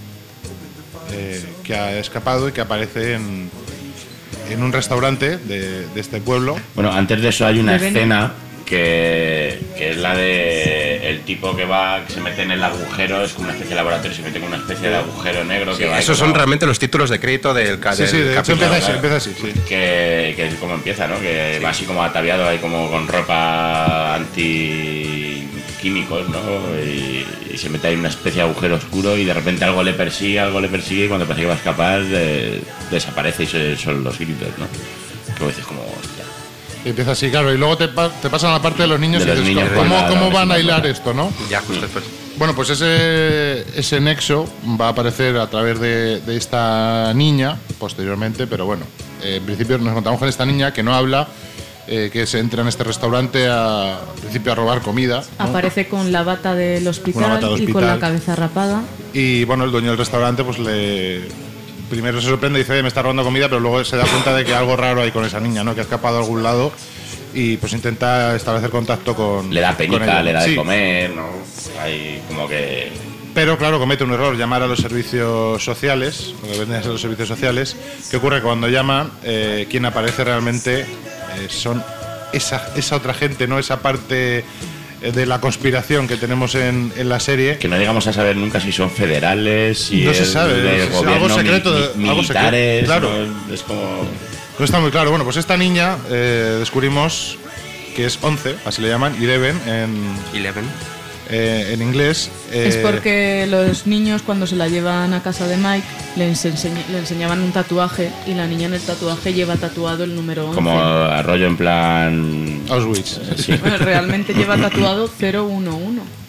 eh, que ha escapado y que aparece en, en un restaurante de, de este pueblo. Bueno, antes de eso hay una De Beni. escena que, que es la de el tipo que va, que se mete en el agujero, es como una especie de laboratorio, se mete en una especie de agujero negro que Sí, va... esos como- son realmente los títulos de crédito del, ca- Sí, sí, del de hecho capítulo. empieza así, Claro. empieza así, sí. Que, que es como empieza, ¿no? Que va así como ataviado ahí como con ropa antiquímicos, ¿no? Y, y se mete ahí en una especie de agujero oscuro y de repente algo le persigue, algo le persigue, y cuando parece que va a escapar eh, desaparece, y se- son los gritos, ¿no? Que veces como... hostia. Y empieza así, claro, y luego te, pa- te pasan a la parte de los niños De y los dices, niños, ¿cómo, claro, cómo es van una a hilar cosa. esto, no? Ya, justo después. Bueno, pues ese, ese nexo va a aparecer a través de, de esta niña posteriormente, pero bueno, eh, en principio nos encontramos con esta niña que no habla, eh, que se entra en este restaurante a, en principio a robar comida, ¿no? Aparece con la bata del hospital, Una bata de y con hospital. la cabeza rapada. Y bueno, el dueño del restaurante pues le... primero se sorprende y dice, "Oye, me está robando comida", pero luego se da cuenta de que algo raro hay con esa niña, ¿no? Que ha escapado a algún lado, y pues intenta establecer contacto con... Le da con penica, ella. le da de Sí, comer, ¿no? Hay como que... pero claro, comete un error, llamar a los servicios sociales, lo que vendrían a ser los servicios sociales. ¿Qué ocurre? Cuando llaman, eh, quien aparece realmente eh, son esa, esa otra gente, ¿no? Esa parte eh, de la conspiración que tenemos en, en la serie. Que no llegamos a saber nunca si son federales, si No se es sabe, del es gobierno, algo secreto, mi- de- mi- algo secreto, militares, claro. ¿no? Es como... No está muy claro. Bueno, pues esta niña eh, descubrimos que es once, así le llaman, Eleven en, Eleven. eh, en inglés. eh, Es porque los niños, cuando se la llevan a casa de Mike, le, enseñ- le enseñaban un tatuaje, y la niña en el tatuaje lleva tatuado el número once. Como arroyo en plan... Auschwitz. Sí. Bueno, realmente lleva tatuado cero uno uno.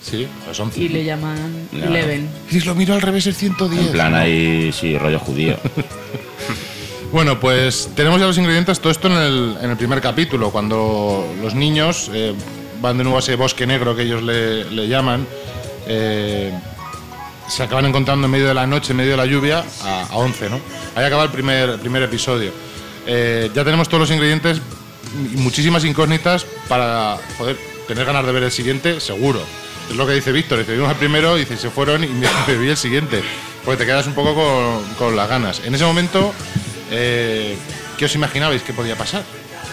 Sí, pues once. Y le llaman No. Eleven. Y si lo miro al revés es ciento diez. En plan ahí, sí, rollo judío. Bueno, pues tenemos ya los ingredientes, todo esto en el, en el primer capítulo, cuando los niños eh, van de nuevo a ese bosque negro que ellos le, le llaman, eh, se acaban encontrando en medio de la noche, en medio de la lluvia, a, a once, ¿no? Ahí acaba el primer, el primer episodio. Eh, ya tenemos todos los ingredientes y muchísimas incógnitas para poder tener ganas de ver el siguiente, seguro. Es lo que dice Víctor, dice, vimos el primero, dice, se fueron y me, me vi el siguiente, porque te quedas un poco con, con las ganas. En ese momento... Eh, ¿Qué os imaginabais que podía pasar?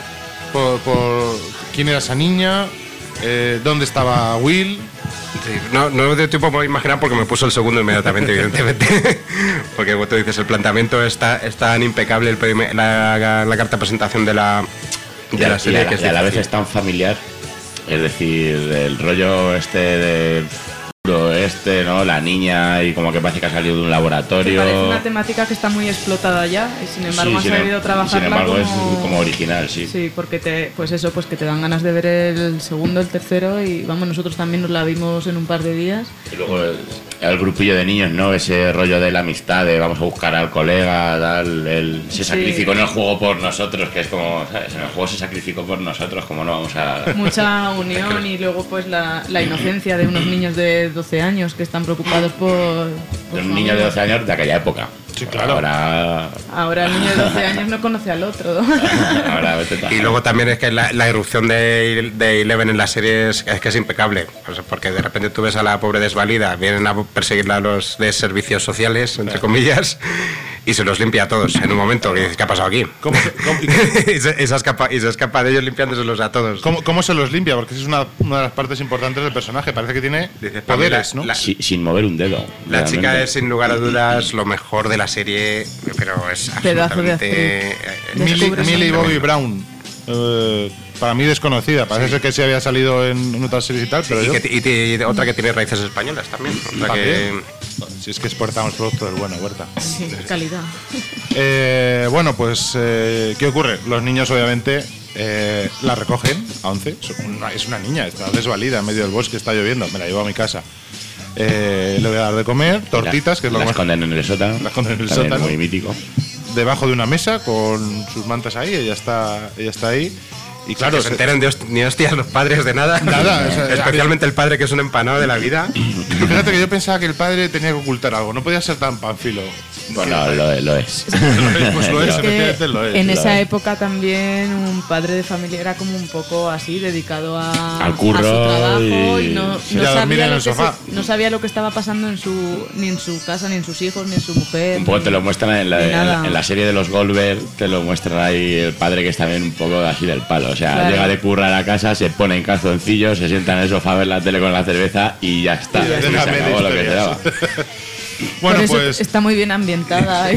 Por, por quién era esa niña, eh, dónde estaba Will. Sí, no, no de tipo puedo imaginar porque me puso el segundo inmediatamente, evidentemente. Porque como tú dices, el planteamiento está es tan impecable, el primer- la, la carta de presentación de la, de Y a- la serie y a, que es y a la vez difícil. es tan familiar. Es decir, el rollo este de futuro este, ¿no? La niña y como que parece que ha salido de un Me laboratorio. parece una temática que está muy explotada ya y sin embargo Sí, han sin em- sabido trabajarla sin embargo, como... es como original, sí. Sí, porque te, pues eso, pues que te dan ganas de ver el segundo, el tercero y vamos, nosotros también nos la vimos en un par de días. Y luego el, el grupillo de niños, ¿no? Ese rollo de la amistad, de vamos a buscar al colega, tal. Él se Sí. sacrificó en el juego por nosotros, que es como, ¿sabes? En el juego se sacrificó por nosotros, como no vamos a. Mucha unión y luego pues la, la inocencia de unos niños de doce años que están preocupados por... por Un su niño de amigo. doce años de aquella época. Sí, claro. Ahora. Ahora el niño de doce años no conoce al otro. ahora vete tal. Y luego también es que la, la irrupción de, de Eleven en la serie es, es que es impecable. Pues porque de repente tú ves a la pobre desvalida, vienen a perseguirla a los de servicios sociales, entre comillas, y se los limpia a todos en un momento. Que dices, ¿qué ha pasado aquí? ¿Cómo, se- cómo- y, se, y se escapa, y se escapa de ellos limpiándoselos a todos. cómo- cómo se los limpia? Porque esa es una, una de las partes importantes del personaje. Parece que tiene Dice, poderes, Pamela, ¿no? la- Si- sin mover un dedo. La chica realmente. es sin lugar a dudas lo mejor de la serie, pero es Pedazo de absolutamente... actriz. eh, Millie, Descubres Millie un- Bobby Brown. Eh, para mí desconocida. Parece ser que sí había salido en, en otras series y tal, pero y, yo... que, y te- y otra que tiene raíces españolas también. Otra que, También. Si es que exportamos producto del bueno, Huerta. Sí, calidad. Eh, bueno, pues, eh, ¿qué ocurre? Los niños, obviamente, eh, la recogen a once. Es una, es una niña, está desvalida en medio del bosque, está lloviendo. Me la llevo a mi casa. Eh, le voy a dar de comer, tortitas, que es lo la más. esconden en el sótano. La esconden en el También sótano. muy mítico. Debajo de una mesa con sus mantas ahí, ella está, ella está ahí. Y claro, que se enteran de host- ni hostias los padres de nada. Nada, o sea, especialmente el padre que es un empanado de la vida. fíjate que yo pensaba que el padre tenía que ocultar algo, no podía ser tan panfilo. Bueno, lo, lo es. Pues lo es, Es que efectivamente lo es. en lo esa es. época también un padre de familia era como un poco así, dedicado a, Al curro a su trabajo y, y- no, y no a dormir sabía en lo el que sofá. se- no sabía lo que estaba pasando en su ni en su casa, ni en sus hijos, ni en su mujer. Un poco te lo muestran en la, Ni en la- nada. en la serie de los Goldberg, te lo muestran ahí el padre que es también un poco así del palo. O sea, Claro. llega de currar a casa, se pone en calzoncillos, se sienta en el sofá a ver la tele con la cerveza y ya está. Y ya Y se déjame de acabó lo que se historias. daba. Bueno, Por eso pues. está muy bien ambientada.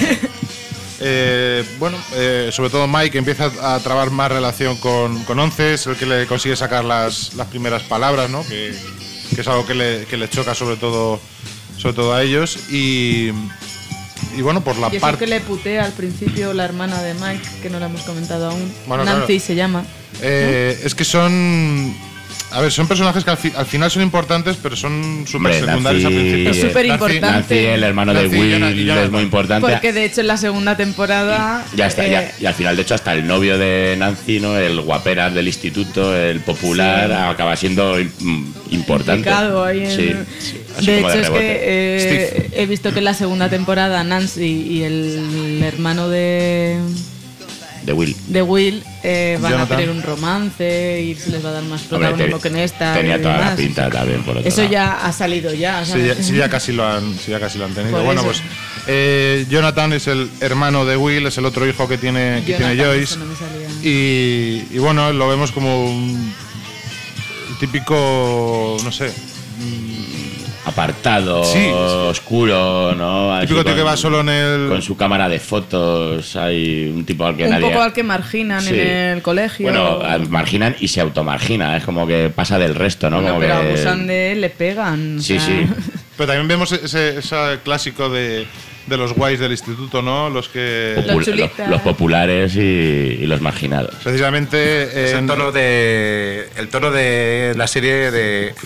Eh, bueno, eh, sobre todo Mike empieza a trabar más relación con, con Once, es el que le consigue sacar las, las primeras palabras, ¿no? Que, que es algo que le, que le choca sobre todo, sobre todo a ellos. Y, y bueno, por la Y eso parte... que le putea al principio la hermana de Mike, que no la hemos comentado aún. Bueno, Nancy claro. se llama. Eh, es que son... A ver, son personajes que al, fi- al final son importantes, pero son súper Hombre, secundarios al Nancy- principio. Es súper Nancy- importante. Nancy, el hermano Nancy de y Will, Jonah- y Jonathan. es muy importante. Porque de hecho en la segunda temporada. Ya está, eh, ya. Y al final, de hecho, hasta el novio de Nancy, ¿no? El guaperas del instituto, el popular, Sí. acaba siendo mm, importante. implicado ahí en- Sí, sí, así de como hecho, de es rebote. que eh, he visto que en la segunda temporada Nancy y el hermano de, De Will. de Will eh, van Jonathan. a tener un romance y se les va a dar más Hombre, protagonismo te- que en esta. tenía y toda la demás. pinta también, por otro Eso lado. ya ha salido ya. Sí, ¿sabes? ya, sí, ya casi lo han, sí, ya casi lo han tenido. Por Bueno, eso. pues eh, Jonathan es el hermano de Will, es el otro hijo que tiene, que Jonathan, tiene Joyce. eso no me salía. Y, y bueno, lo vemos como un el típico, no sé, Apartado, Sí. oscuro, ¿no? Así típico tío con- que va solo en el... Con su cámara de fotos, hay un tipo al que Un nadie... poco al que marginan Sí. en el colegio. Bueno, marginan y se automargina, es como que pasa del resto, ¿no? Bueno, Como pero que- abusan de él, le pegan. o Sí, sea, sí. Pero también vemos ese, ese clásico de, de los guays del instituto, ¿no? Los que... Los Popul- los, chulitas. los populares y, y los marginados. Precisamente... Es en- el tono de el tono de la serie de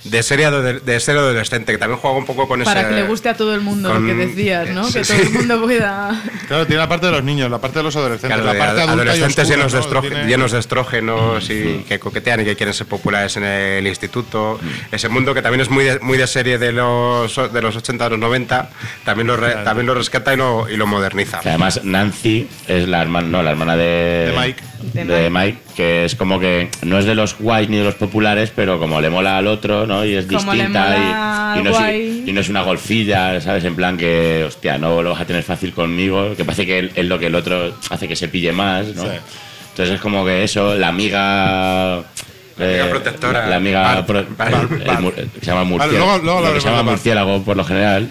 de serie de, de serie adolescente, que también juega un poco con ese... Para que le guste a todo el mundo, con- lo que decías, ¿no? sí, que sí. todo el mundo pueda... Claro, tiene la parte de los niños, la parte de los adolescentes, Claro, la de parte ad- adulta y adolescentes oscura, llenos, de ¿no? estro- Tiene- llenos de estrógenos y que coquetean y que quieren ser populares en el instituto. Ese mundo que también es muy de, muy de serie de los, de los ochenta a los noventa, también lo, re- también lo rescata y lo, y lo moderniza. Que además Nancy es la hermana, no, la hermana de, De Mike. de De Mike, que es como que no es de los guays ni de los populares, pero como le mola al otro, ¿no? Y es Como le distinta mola y, y, al no es, guay. y no es una golfilla, ¿sabes? En plan que, hostia, no lo vas a tener fácil conmigo, que parece que él- es lo que el otro hace que se pille más, ¿no? Sí. Entonces es como que eso, la amiga... La amiga eh, protectora. La, la amiga Bar- pro- bar- el bar- mur- que se llama Vale, murciélago, luego- luego lo que hablaremos se llama de bar. murciélago por lo general.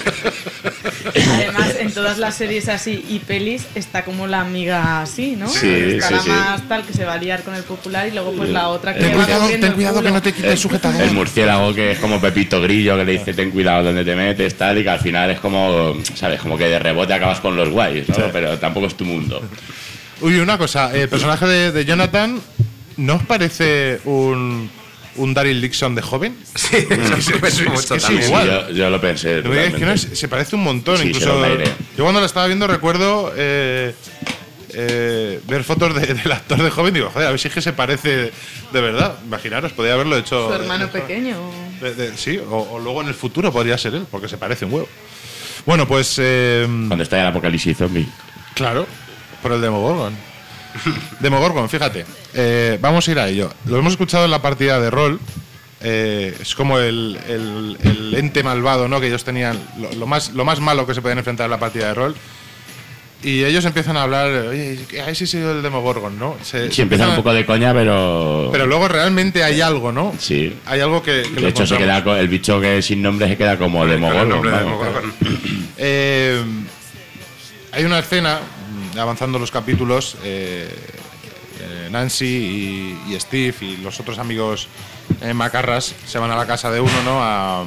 Además, en todas las series así y pelis está como la amiga así, ¿no? Sí, está sí, la sí. más tal que se va a liar con el popular y luego pues la otra que Ten va cuidado, cubriendo ten el cuidado que culo. no te quite el sujetador. El murciélago que es como Pepito Grillo, que le dice ten cuidado donde te metes, tal, y que al final es como, ¿sabes? Como que de rebote acabas con los guays, ¿no? Sí. Pero tampoco es tu mundo. Uy, una cosa, el personaje de, de Jonathan, ¿no os parece un, un Daryl Dixon de joven? Sí, eso me parece mucho que es también. igual. Yo, yo lo pensé. No me digáis que no, totalmente. es- se parece un montón, Sí, se incluso. lo aire. Yo cuando lo estaba viendo recuerdo eh, eh, ver fotos de- del actor de joven y digo, joder, a ver si es que se parece de verdad. Imaginaros, podría haberlo hecho. Su hermano pequeño. de- de- sí, o, o luego en el futuro podría ser él, porque se parece un huevo. Bueno, pues. eh, Cuando está el apocalipsis zombie. Claro, por el Demogorgon. Demogorgon, fíjate. Eh, vamos a ir a ello. Lo hemos escuchado en la partida de rol. Eh, es como el, el- el ente malvado, ¿no? Que ellos tenían. Lo, lo más, lo más malo que se podían enfrentar en la partida de rol. Y ellos empiezan a hablar. Oye, a ver si ha sido el Demogorgon, ¿no? Se- Sí, empiezan un poco de coña, pero. Pero luego realmente hay algo, ¿no? Sí. Hay algo que. que lo De hecho, se encontramos. queda co- el bicho que es sin nombre se queda como Con el Demogorgon. nombre de vamos. Demogorgon. Eh, hay una escena, mm, avanzando los capítulos, eh, eh, Nancy y, y Steve y los otros amigos eh, macarras se van a la casa de uno, ¿no? A,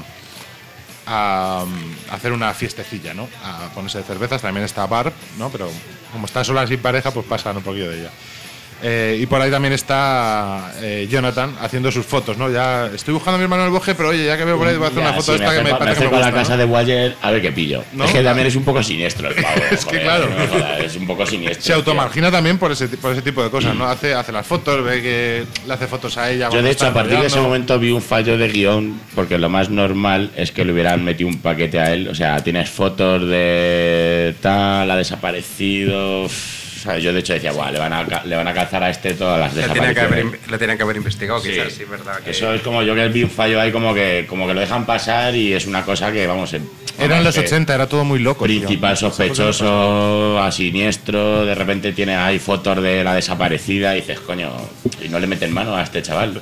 a, mm, hacer una fiestecilla, ¿no? A ponerse de cervezas. También está Barb, ¿no? Pero como está sola sin pareja, pues pasan un poquillo de ella. Eh, y por ahí también está eh, Jonathan haciendo sus fotos, ¿no? Ya estoy buscando a mi hermano en el bosque, pero oye, ya que veo por ahí, voy a hacer Ya, una foto sí, esta que me acerco- parece que me acerco a la gusta, casa ¿no? de Wire a ver qué pillo. ¿No? Es que también es un poco siniestro el pavo. Es que joder, claro. no jodas, es un poco siniestro. Se automargina tío. también por ese, por ese tipo de cosas, ¿no? Hace, hace las fotos, ve que le hace fotos a ella. Yo, cuando de hecho, está a partir de ese follando. momento vi un fallo de guión, porque lo más normal es que le hubieran metido un paquete a él. O sea, tienes fotos de tal, ha desaparecido. O sea, yo, de hecho, decía, Buah, le, van a, ca- le van a cazar a este todas las Le tenía que haber, desapariciones. in- le tenía que haber investigado, Sí. quizás, sí, verdad. Que Eso es como yo que vi un fallo ahí, como que, como que lo dejan pasar y es una cosa que, vamos, en- Era en vamos, los que ochenta, era todo muy loco. tío. Principal sospechoso, a siniestro, de repente tiene ahí fotos de la desaparecida y dices, coño, y no le meten mano a este chaval.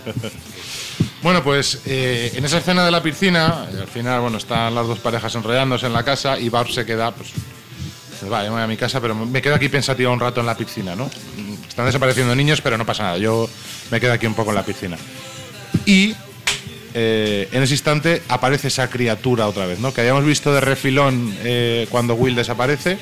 Bueno, pues eh, en esa escena de la piscina, al final, bueno, están las dos parejas enrollándose en la casa y Barb se queda, pues, dice, vale, me voy a mi casa, pero me quedo aquí pensativa un rato en la piscina, ¿no? Están desapareciendo niños, pero no pasa nada, yo me quedo aquí un poco en la piscina. Y eh, en ese instante aparece esa criatura otra vez, ¿no? Que habíamos visto de refilón eh, cuando Will desaparece,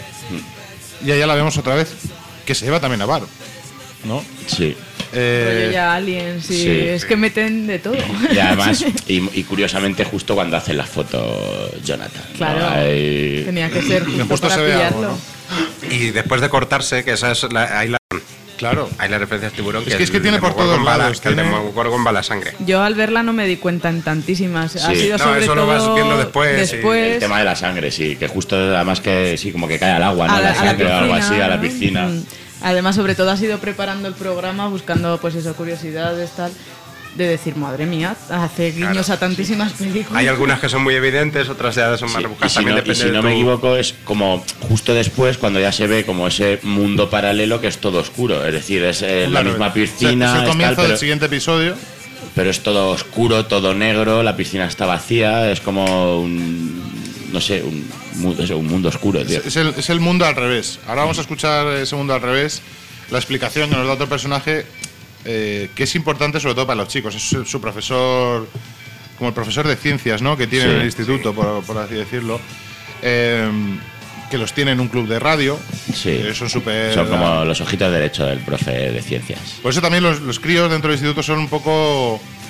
y allá la vemos otra vez, que se lleva también a Barb, ¿no? Sí. Eh, Rollo ya aliens y sí. es que meten de todo. Y además, y, y curiosamente, justo cuando hace la foto Jonathan. ¿no? Claro. Ahí- Tenía que ser justo, Justo para se ve algo, pillarlo. ¿no? Y después de cortarse, que esa es la, ahí la, Claro. ahí la referencia al tiburón. Es que es que el tiene por Demogorgon todos va la- lados, que el tiene- Demogorgon va a la sangre. Yo al verla no me di cuenta en tantísimas. Ha Sí. sido No, sobre eso lo todo vas viendo después, sí. después El tema de la sangre, sí, que justo además que sí, como que cae al agua, ¿no? a la, la a la sangre o algo piscina, así, a la ¿no? piscina. Mm. Además, sobre todo, has ido preparando el programa buscando, pues eso, curiosidades, tal, de decir, madre mía, hace guiños Claro, a tantísimas películas. Hay algunas que son muy evidentes, otras ya son más Sí, y rebuscadas. si También no, y depende si de no tu- me equivoco, es como justo después, cuando ya se ve como ese mundo paralelo que es todo oscuro. Es decir, es eh, la Claro, misma es- piscina, Es el es comienzo tal, pero, del siguiente episodio. pero es todo oscuro, todo negro, la piscina está vacía, es como un. No sé, un, mu- eso, un mundo oscuro, tío. Es, es el, es el mundo al revés. Ahora vamos a escuchar ese mundo al revés. La explicación que nos da otro personaje eh, que es importante sobre todo para los chicos. Es su, su profesor, como el profesor de ciencias, ¿no? Que tiene Sí, en el instituto, por, por así decirlo. Eh, que los tiene en un club de radio. Sí. Eh, son súper. Son como los ojitos derechos del profe de ciencias. Por eso también los, los críos dentro del instituto son un poco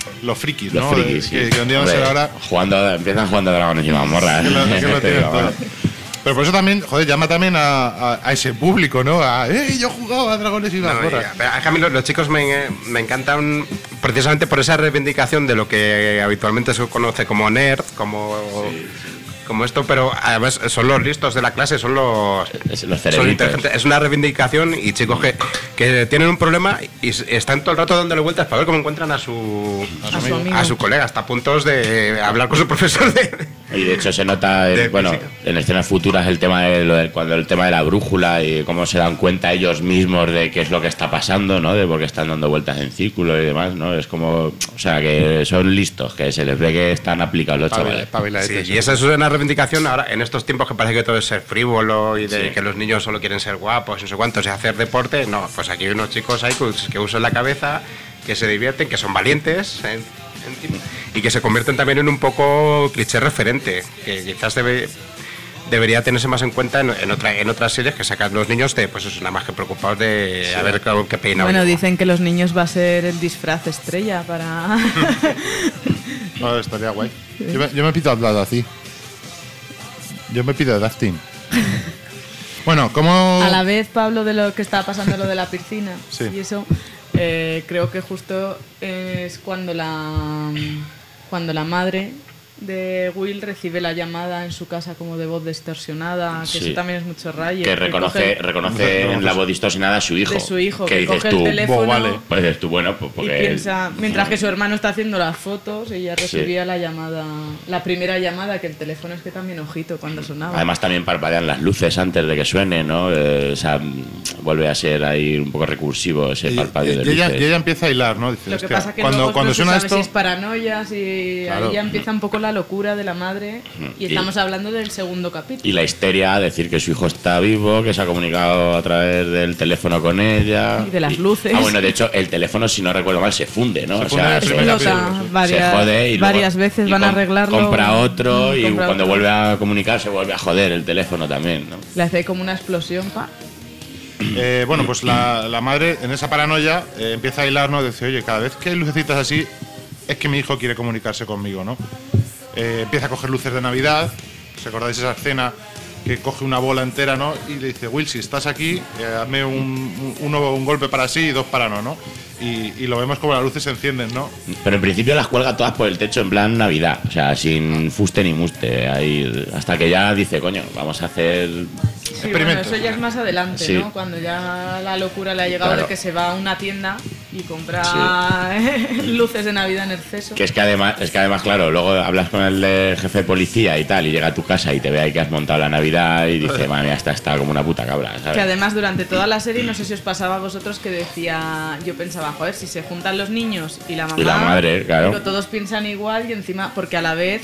los frikis, Los ¿no? frikis, Eh, sí. que, que un día van a Hombre, ser ahora. Jugando, empiezan jugando a dragones y mazmorras. Que lo- que lo tienen Pero, todo. bueno. Pero por eso también, joder, llama también a, a- a ese público, ¿no? A, ¡eh, yo jugaba a Dragones y No, Mazmorras! ya, pero a mí los, los chicos me, me encantan precisamente por esa reivindicación de lo que habitualmente se conoce como nerd, como, como esto, pero además son los listos de la clase, son los, Es- los son cerebritos. inteligentes. Es una reivindicación y chicos que, que tienen un problema y s- están todo el rato dándole vueltas para ver cómo encuentran a su, A su amigo. a su colega, hasta a puntos de hablar con su profesor de, Y de hecho se nota, en, De bueno, física. en escenas futuras el tema de lo del- cuando el tema de la brújula y cómo se dan cuenta ellos mismos de qué es lo que está pasando, ¿no? De por qué están dando vueltas en círculo y demás, ¿no? Es como, o sea, que son listos, que se les ve que están aplicados los chavales. Sí, y esa es una reivindicación ahora en estos tiempos que parece que todo es ser frívolo y de Sí. que los niños solo quieren ser guapos, no sé cuántos, y hacer deporte. No, pues aquí hay unos chicos ahí que, que usan la cabeza, que se divierten, que son valientes en- en- y que se convierten también en un poco cliché referente, que quizás debe, debería tenerse más en cuenta en, en, otra, en otras series que sacan los niños de, pues eso, nada más que preocupados de a ver qué, qué peinado. Bueno, llevo. dicen que los niños va a ser el disfraz estrella para... No, estaría guay. Yo me, yo me pido hablado así. Yo me pido Dustin. Bueno, ¿cómo...? A la vez, Pablo, de lo que estaba pasando lo de la piscina Sí. y eso, eh, creo que justo es cuando la cuando la madre de Will recibe la llamada en su casa como de voz distorsionada, que Sí. eso también es mucho rayo. Que reconoce, reconoce en la voz distorsionada a su hijo. De su hijo, que que dices coge el tú, teléfono. "Bo, vale". Pues dices tú, bueno, pues Y porque... piensa, mientras que su hermano está haciendo las fotos, ella recibía la llamada, la primera llamada, que el teléfono es que también ojito cuando sonaba. Además también parpadean las luces antes de que suene, ¿no? Eh, o sea, mm, vuelve a ser ahí un poco recursivo ese Y, parpadeo de y ella, luces. y ella empieza a hilar, ¿no? Dice, Lo que "Hostia, pasa que cuando, luego cuando no se suena sabe esto... si es paranoia, si Claro. ahí ya empieza un poco la locura de la madre y Y- estamos hablando del segundo capítulo. Y la histeria, decir que su hijo está vivo, que se ha comunicado a través del teléfono con ella. Y de las luces. Ah, bueno, de hecho, el teléfono, si no recuerdo mal, se funde, ¿no? Se o funde en sea, el se, primer Explota capítulo, sí. varias, se jode y luego- varias veces, y van a com- arreglarlo. Compra otro Mm, y compra cuando otro. vuelve a comunicar se vuelve a joder el teléfono también, ¿no? Le hace como una explosión, pa. Eh, bueno, pues la, la madre en esa paranoia eh, empieza a hilar, ¿no? Dice, oye, cada vez que hay lucecitas así es que mi hijo quiere comunicarse conmigo, ¿no? Eh, empieza a coger luces de Navidad. ¿Os acordáis esa escena que coge una bola entera, ¿no? Y le dice, Will, si estás aquí, eh, hazme un, un, uno, un golpe para sí y dos para no, ¿no? Y, y lo vemos como las luces se encienden, ¿no? Pero en principio las cuelga todas por el techo en plan Navidad, o sea, sin fuste ni muste, ahí, hasta que ya dice, coño, vamos a hacer... Sí, bueno, eso ya es más adelante, Sí. ¿no? Cuando ya la locura le ha llegado Claro. de que se va a una tienda y compra luces de Navidad en exceso. Que es que además, es que además, claro, luego hablas con el eh, jefe de policía y tal, y llega a tu casa y te ve ahí que has montado la Navidad y dice, madre mía, esta está como una puta cabra, ¿sabes? Que además durante toda la serie, no sé si os pasaba a vosotros que decía, yo pensaba, joder, si se juntan los niños y la mamá, Y la madre, claro. pero todos piensan igual y encima, porque a la vez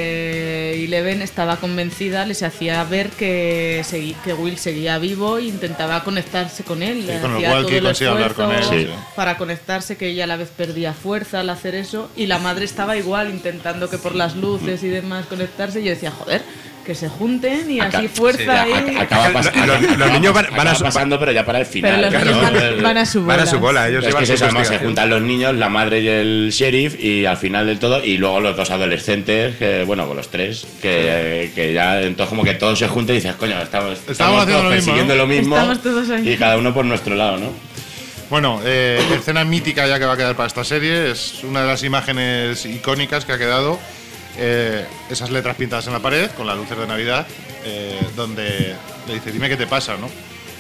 eh, Eleven estaba convencida, les hacía ver que, segui- que Will seguía vivo e intentaba conectarse con él, le con el hacía walkie todo el consigue hablar con esfuerzo él, sí. para conectarse, que ella a la vez perdía fuerza al hacer eso y la madre estaba igual intentando que por las luces y demás conectarse y yo decía, joder, que se junten y Acá- así fuerza sí, ahí. ac- acaba pas- Los- acaba- los acaba niños pas- van- van a acaba su- pasando, pero ya para el final. Pero los claro. niños van, van a su bola. Van a su bola, ellos Es llevan que su es eso, además se investigación. juntan los niños, la madre y el sheriff, y al final del todo, y luego los dos adolescentes, que bueno, con los tres, que, que ya entonces como que todos se juntan y dices, coño, estamos, estamos, haciendo todos lo mismo, persiguiendo ¿no? lo mismo, Estamos todos ahí. y cada uno por nuestro lado, ¿no? Bueno, eh, escena mítica ya que va a quedar para esta serie, es una de las imágenes icónicas que ha quedado. Eh, esas letras pintadas en la pared con las luces de Navidad, eh, donde le dice, dime qué te pasa, ¿no?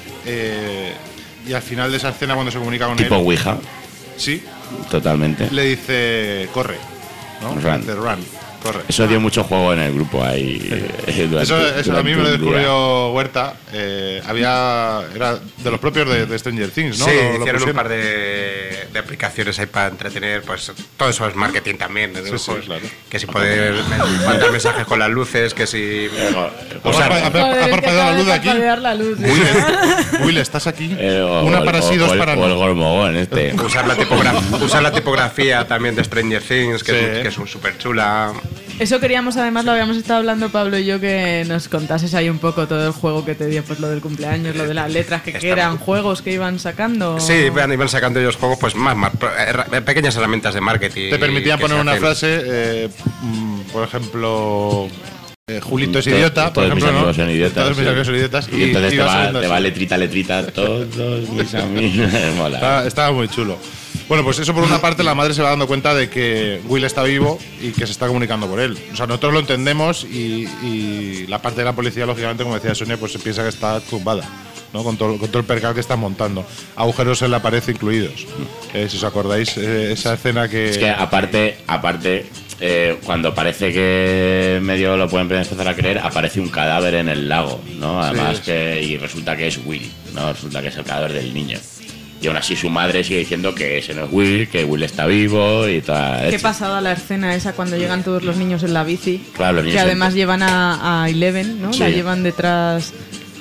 Eh, y al final de esa escena, cuando se comunica con Tipo él, Ouija, sí, totalmente. le dice, corre, ¿no? Run. Le dice, run, corre. Eso dio mucho juego en el grupo ahí. eh, durante- Eso, eso a mí durante me lo un día. descubrió Huerta. Eh, había era de los propios de, de Stranger Things, ¿no? Sí, Lo- lo hicieron un pusieron. par de, de aplicaciones ahí para entretener, pues todo eso es marketing también, de Sí, dibujos, sí, claro. que si poder mandar mensajes con las luces, que si... Pues ha, ha- ha- ha Joder, parpadeado que la acaba luz de de aquí. parpadear la luz. Will, Will, estás aquí. Eh, o- Una o- para sí, o- dos o el- para o el no. gormogón este. Usar la, tipogra- usar la tipografía también de Stranger Things, que, Sí. es, que es súper chula. Eso queríamos, además lo habíamos estado hablando Pablo y yo, que nos contases ahí un poco todo el juego que te dio, pues lo del cumpleaños, lo de las letras, que, que eran juegos que iban sacando. Sí, iban, iban sacando ellos juegos, pues más, más eh, pequeñas herramientas de marketing. Te permitían poner una hacen. frase, eh, mm, por ejemplo, eh, Julito es Todo- idiota, por todos mis ejemplo, ¿no? amigos son idiotas, Todos mis sí. amigos son idiotas. Y entonces te iba va, saliendo te así. va letrita, letrita, todos mis amigos. Mola. Estaba, estaba muy chulo. Bueno, pues eso por una parte, la madre se va dando cuenta de que Will está vivo y que se está comunicando por él. O sea, nosotros lo entendemos y, y la parte de la policía, lógicamente, como decía Sonia, pues se piensa que está tumbada, ¿no? Con todo, con todo el percal que están montando. Agujeros en la pared incluidos. Eh, si os acordáis, eh, esa escena que... Es que aparte, aparte eh, cuando parece que medio lo pueden empezar a creer, aparece un cadáver en el lago, ¿no? Además Sí. que y resulta que es Will, ¿no? Resulta que es el cadáver del niño. Y aún así su madre sigue diciendo que ese no es Will, que Will está vivo y toda... Qué pasada la escena esa cuando llegan todos los niños en la bici. Claro, los niños Que en- además llevan a, a Eleven, ¿no? Sí. La llevan detrás.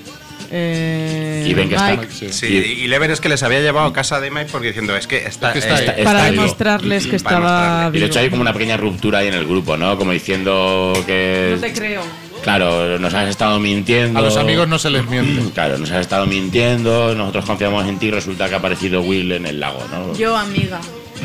Eh, Y ven que Mike, está... Sí, y Leven es que les había llevado a casa de Mike porque diciendo, es que está, Es que está ahí. está- para está vivo. demostrarles que Para estaba demostrarles. Y de vivo. hecho hay como una pequeña ruptura ahí en el grupo, ¿no? Como diciendo que... No te creo. Claro, nos has estado mintiendo. A los amigos no se les miente. Claro, nos has estado mintiendo, nosotros confiamos en ti y resulta que ha aparecido Will en el lago, ¿no? Yo, amiga.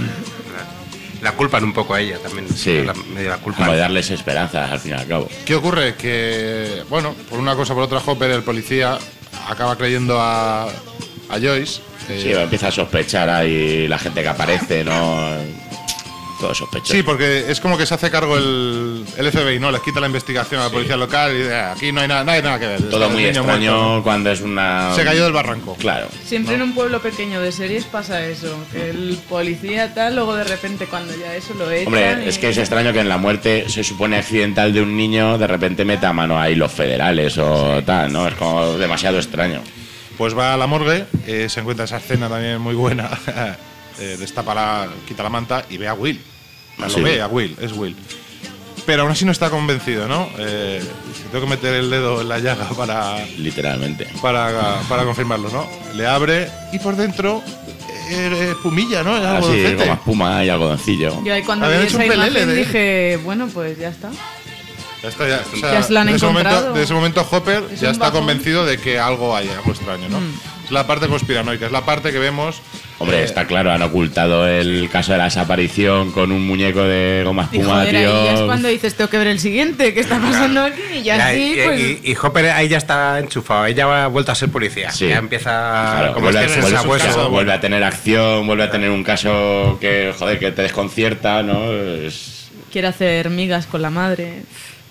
la culpan un poco a ella también. Sí. La, medio la culpan. Como de darles esperanzas al fin y al cabo. ¿Qué ocurre? Que, bueno, por una cosa o por otra, Hopper, el policía, acaba creyendo a, a Joyce. eh, Sí, empieza a sospechar ahí la gente que aparece, ¿no? Todo sospechoso. Sí, porque es como que se hace cargo el, el F B I, ¿no? Les quita la investigación a la policía local y eh, aquí no hay nada, no hay nada que ver. Todo El muy niño extraño muerto. cuando es una... Se cayó del barranco. Claro. Siempre en un pueblo pequeño de series pasa eso. Que el policía tal, luego de repente cuando ya eso lo echan. Hombre, y- es que es extraño que en la muerte se supone accidental de un niño de repente meta mano ahí los federales o tal, ¿no? Es como demasiado extraño. Pues va a la morgue, eh, se encuentra esa escena también muy buena. eh, destapa la, quita la manta y ve a Will. O sea, Sí. Lo ve a Will, es Will. Pero aún así no está convencido, ¿no? Eh, dice, tengo que meter el dedo en la llaga para, Literalmente. para, para confirmarlo, ¿no? Le abre y por dentro eh, eh, pumilla, ¿no? Es Así, algodoncete. como espuma y algodoncillo. Yo ahí cuando vi Habían hecho esa un pelele imagen de él. dije, bueno, pues ya está. Ya está, ya. O sea, Ya se la han de ese encontrado. momento, de ese momento Hopper Es ya un está bajón. convencido de que algo hay, algo extraño, ¿no? Mm. Es la parte conspiranoica, es la parte que vemos. Hombre, eh, está claro, han ocultado el caso de la desaparición con un muñeco de goma Y espuma, joder, ahí ya es tío. cuando dices, tengo que ver el siguiente, ¿qué está pasando aquí? Y ya Ya, sí, y, pues... y- y Hopper ahí ya está enchufado, ella ha vuelto a ser policía. Sí. Ya empieza Claro, como vuelve, es que vuelve- es sabueso. claro, vuelve a tener acción, vuelve a tener un caso que, joder, que te desconcierta, ¿no? Es- Quiere hacer migas con la madre.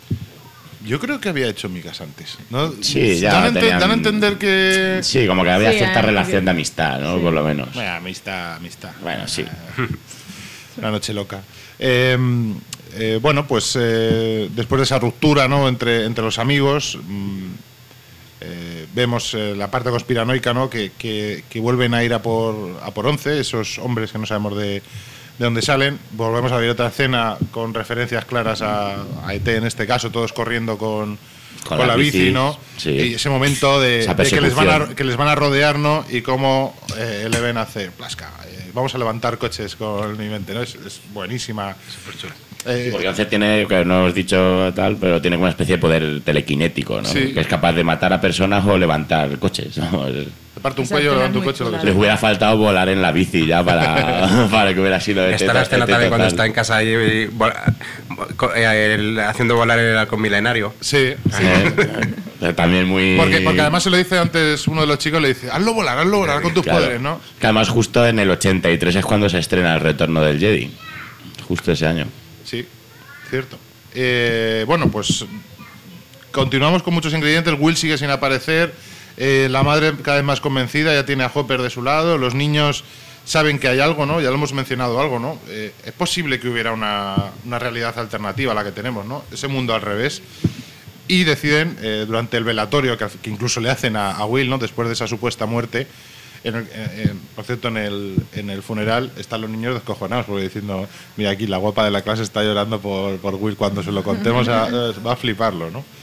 Yo creo que había hecho migas antes, ¿no? Sí, ya Dan, a ente- tenían- dan a entender que. Sí, como que había Sí, cierta eh, relación que- de amistad, ¿no? sí. Por lo menos. Bueno, amistad, amistad. Bueno, sí. Una noche loca. Eh, eh, bueno, pues eh, después de esa ruptura, ¿no? entre, entre los amigos, mm, eh, vemos eh, la parte conspiranoica, ¿no? Que, que, que vuelven a ir a por, a por once, esos hombres que no sabemos de, de dónde salen. Volvemos a ver otra escena con referencias claras a, a E T en este caso, todos corriendo con, Con con la la bici, bici, ¿no? sí. Y ese momento de, Esa de que, les van a, persecución. que les van a rodear, ¿no? Y cómo eh, Eleven hace plasca. eh, vamos a levantar coches con mi mente, ¿no? Es, es buenísima. Eh, Porque once tiene, que no os he dicho tal, pero tiene como una especie de poder telequinético, ¿no? Sí. Que es capaz de matar a personas o levantar coches, ¿no? Es- te parte un Esa cuello, escena levanta un es muy coche, lo que chula. Les sea. hubiera faltado volar en la bici ya para, para que hubiera sido de Está teta- la escena de también cuando total. está en casa ahí, y vola- co- eh, el- haciendo volar el halcón milenario. Sí, sí. Eh, también muy... Porque, porque además se lo dice antes uno de los chicos, le dice, hazlo volar, hazlo volar con tus Claro. poderes, ¿no? Que además justo en el ochenta y tres es cuando se estrena El Retorno del Jedi. Justo ese año. Sí, cierto. Eh, bueno, pues continuamos con muchos ingredientes. Will sigue sin aparecer. eh, la madre cada vez más convencida, ya tiene a Hopper de su lado. Los niños saben que hay algo, ¿no? Ya lo hemos mencionado algo, ¿no? Eh, es posible que hubiera una, una realidad alternativa a la que tenemos, ¿no? Ese mundo al revés. Y deciden, eh, durante el velatorio que, que incluso le hacen a, a Will, ¿no? Después de esa supuesta muerte. En el- en- en- por cierto, en el, en el funeral están los niños descojonados porque diciendo, mira aquí la guapa de la clase está llorando por, por Will, cuando se lo contemos a- eh, va a fliparlo, ¿no?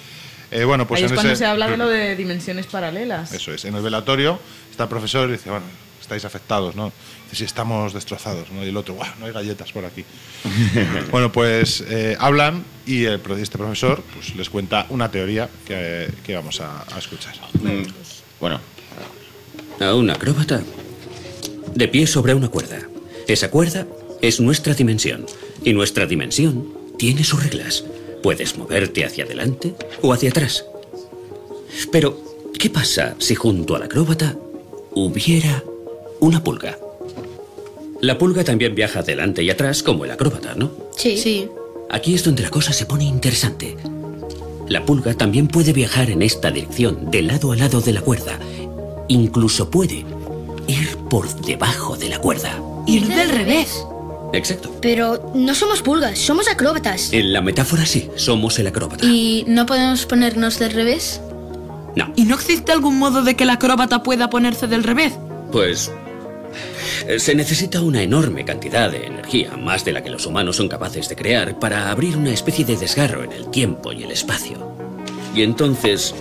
Eh, bueno, pues Ahí es en cuando ese, se habla de lo de dimensiones paralelas. Eso es, en el velatorio está el profesor y dice, bueno, estáis afectados, ¿no? Dice, sí, estamos destrozados, ¿no? Y el otro, guau, no hay galletas por aquí. Bueno, pues eh, hablan y el, este profesor pues, les cuenta una teoría que, que vamos a, a escuchar. Mm, bueno. A un acróbata de pie sobre una cuerda. Esa cuerda es nuestra dimensión y nuestra dimensión tiene sus reglas. Puedes moverte hacia adelante o hacia atrás. Pero, ¿qué pasa si junto al acróbata hubiera una pulga? La pulga también viaja adelante y atrás como el acróbata, ¿no? Sí. Sí. Aquí es donde la cosa se pone interesante. La pulga también puede viajar en esta dirección, de lado a lado de la cuerda. Incluso puede ir por debajo de la cuerda. Ir del revés. Exacto. Pero no somos pulgas, somos acróbatas. En la metáfora sí, somos el acróbata. ¿Y no podemos ponernos del revés? No. ¿Y no existe algún modo de que el acróbata pueda ponerse del revés? Pues eh, se necesita una enorme cantidad de energía, más de la que los humanos son capaces de crear, para abrir una especie de desgarro en el tiempo y el espacio. Y entonces...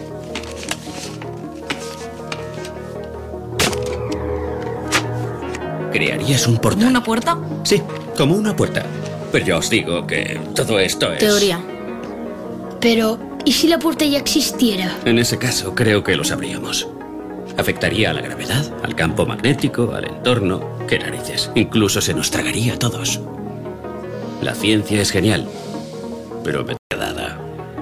¿crearías un portal? ¿Una puerta? Sí, como una puerta. Pero yo os digo que todo esto es... Teoría. Pero, ¿y si la puerta ya existiera? En ese caso, creo que lo sabríamos. Afectaría a la gravedad, al campo magnético, al entorno. ¡Qué narices! Incluso se nos tragaría a todos. La ciencia es genial, pero me dada.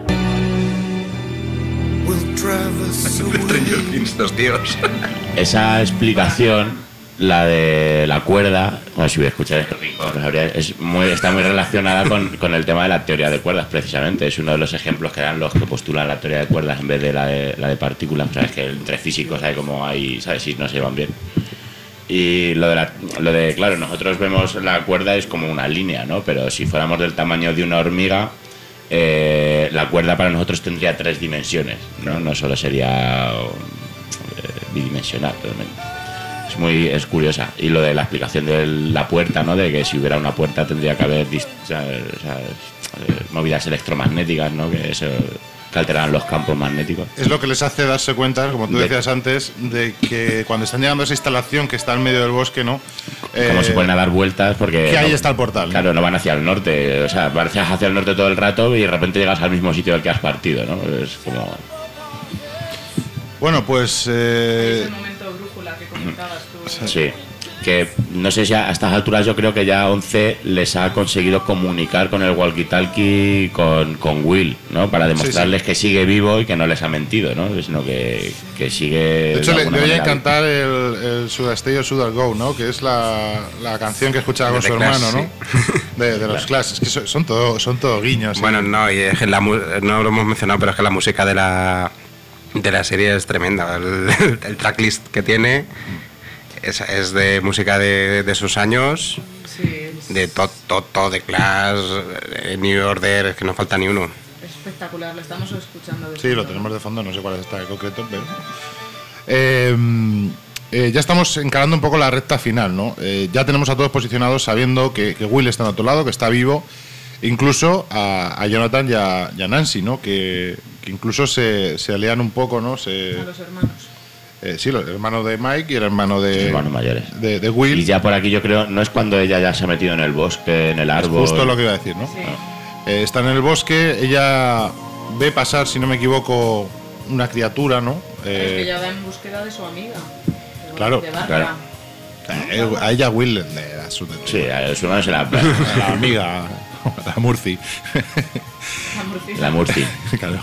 Stranger Things, dos tíos. Esa explicación, la de la cuerda, bueno, si voy a escuchar esto, es muy, está muy relacionada con, con el tema de la teoría de cuerdas, precisamente. Es uno de los ejemplos que dan los que postulan la teoría de cuerdas en vez de la de, la de partículas. Sabes que entre físicos hay como hay, ¿sabes? Si no se llevan bien. Y lo de, la, lo de, claro, nosotros vemos la cuerda es como una línea, ¿no? Pero si fuéramos del tamaño de una hormiga, eh, la cuerda para nosotros tendría tres dimensiones, ¿no? No solo sería eh, bidimensional, realmente. Es muy es curiosa. Y lo de la explicación de la puerta, ¿no? De que si hubiera una puerta tendría que haber dist- o sea, o sea, movidas electromagnéticas, ¿no? Que eso que alteran los campos magnéticos. Es lo que les hace darse cuenta, como tú De- decías antes, de que cuando están llegando a esa instalación que está en medio del bosque, ¿no? Como Eh, se ponen a dar vueltas porque... que ahí no- está el portal, ¿no? Claro, no van hacia el norte. O sea, marchas hacia el norte todo el rato y de repente llegas al mismo sitio del que has partido, ¿no? Es como... Bueno, pues... eh, Ese momento brújula que comentabas tú. Sí. Que no sé si a estas alturas yo creo que ya once les ha conseguido comunicar con el walkie-talkie con, con Will, ¿no? Para demostrarles Sí, sí. que sigue vivo y que no les ha mentido, ¿no? Sino que, que sigue... de hecho, de le, alguna le oye manera- cantar el, el Should I Stay or Should I Go, ¿no? Que es la, la canción que escuchaba con De su The hermano, Clash, ¿no? De, de los Clash. Es que son, son todo, son todo guiños. ¿eh? Bueno, no, y es que la, mu- no lo hemos mencionado, pero es que la música de la, de la serie es tremenda. El, el tracklist que tiene es, es de música de, de sus años, Sí, es de Toto, de Clash, de New Order, es que no falta ni uno. espectacular, lo estamos escuchando. de Sí, lo fondo. tenemos de fondo, no sé cuál está en concreto, pero... Eh, eh, ya estamos encarando un poco la recta final, ¿no? Eh, ya tenemos a todos posicionados sabiendo que, que Will está en otro lado, que está vivo, incluso a, a Jonathan y a, y a Nancy, ¿no? Que, que incluso se, se alían un poco, ¿no? Se, A los hermanos. eh, sí, el hermano de Mike y el hermano de, Hermanos mayores. de, de Will. Y ya por aquí yo creo, no es cuando ella ya se ha metido en el bosque, en el Es árbol... justo lo que iba a decir, ¿no? Sí. Eh, está en el bosque, ella ve pasar, si no me equivoco, una criatura, ¿no? Es Eh, que ya va en búsqueda de su amiga. de- Claro, de Bárbara. claro. Eh, a ella Will le da su Sí, a su hermano se la... a la amiga, la Murphy. La Murcia. La Murci. Claro.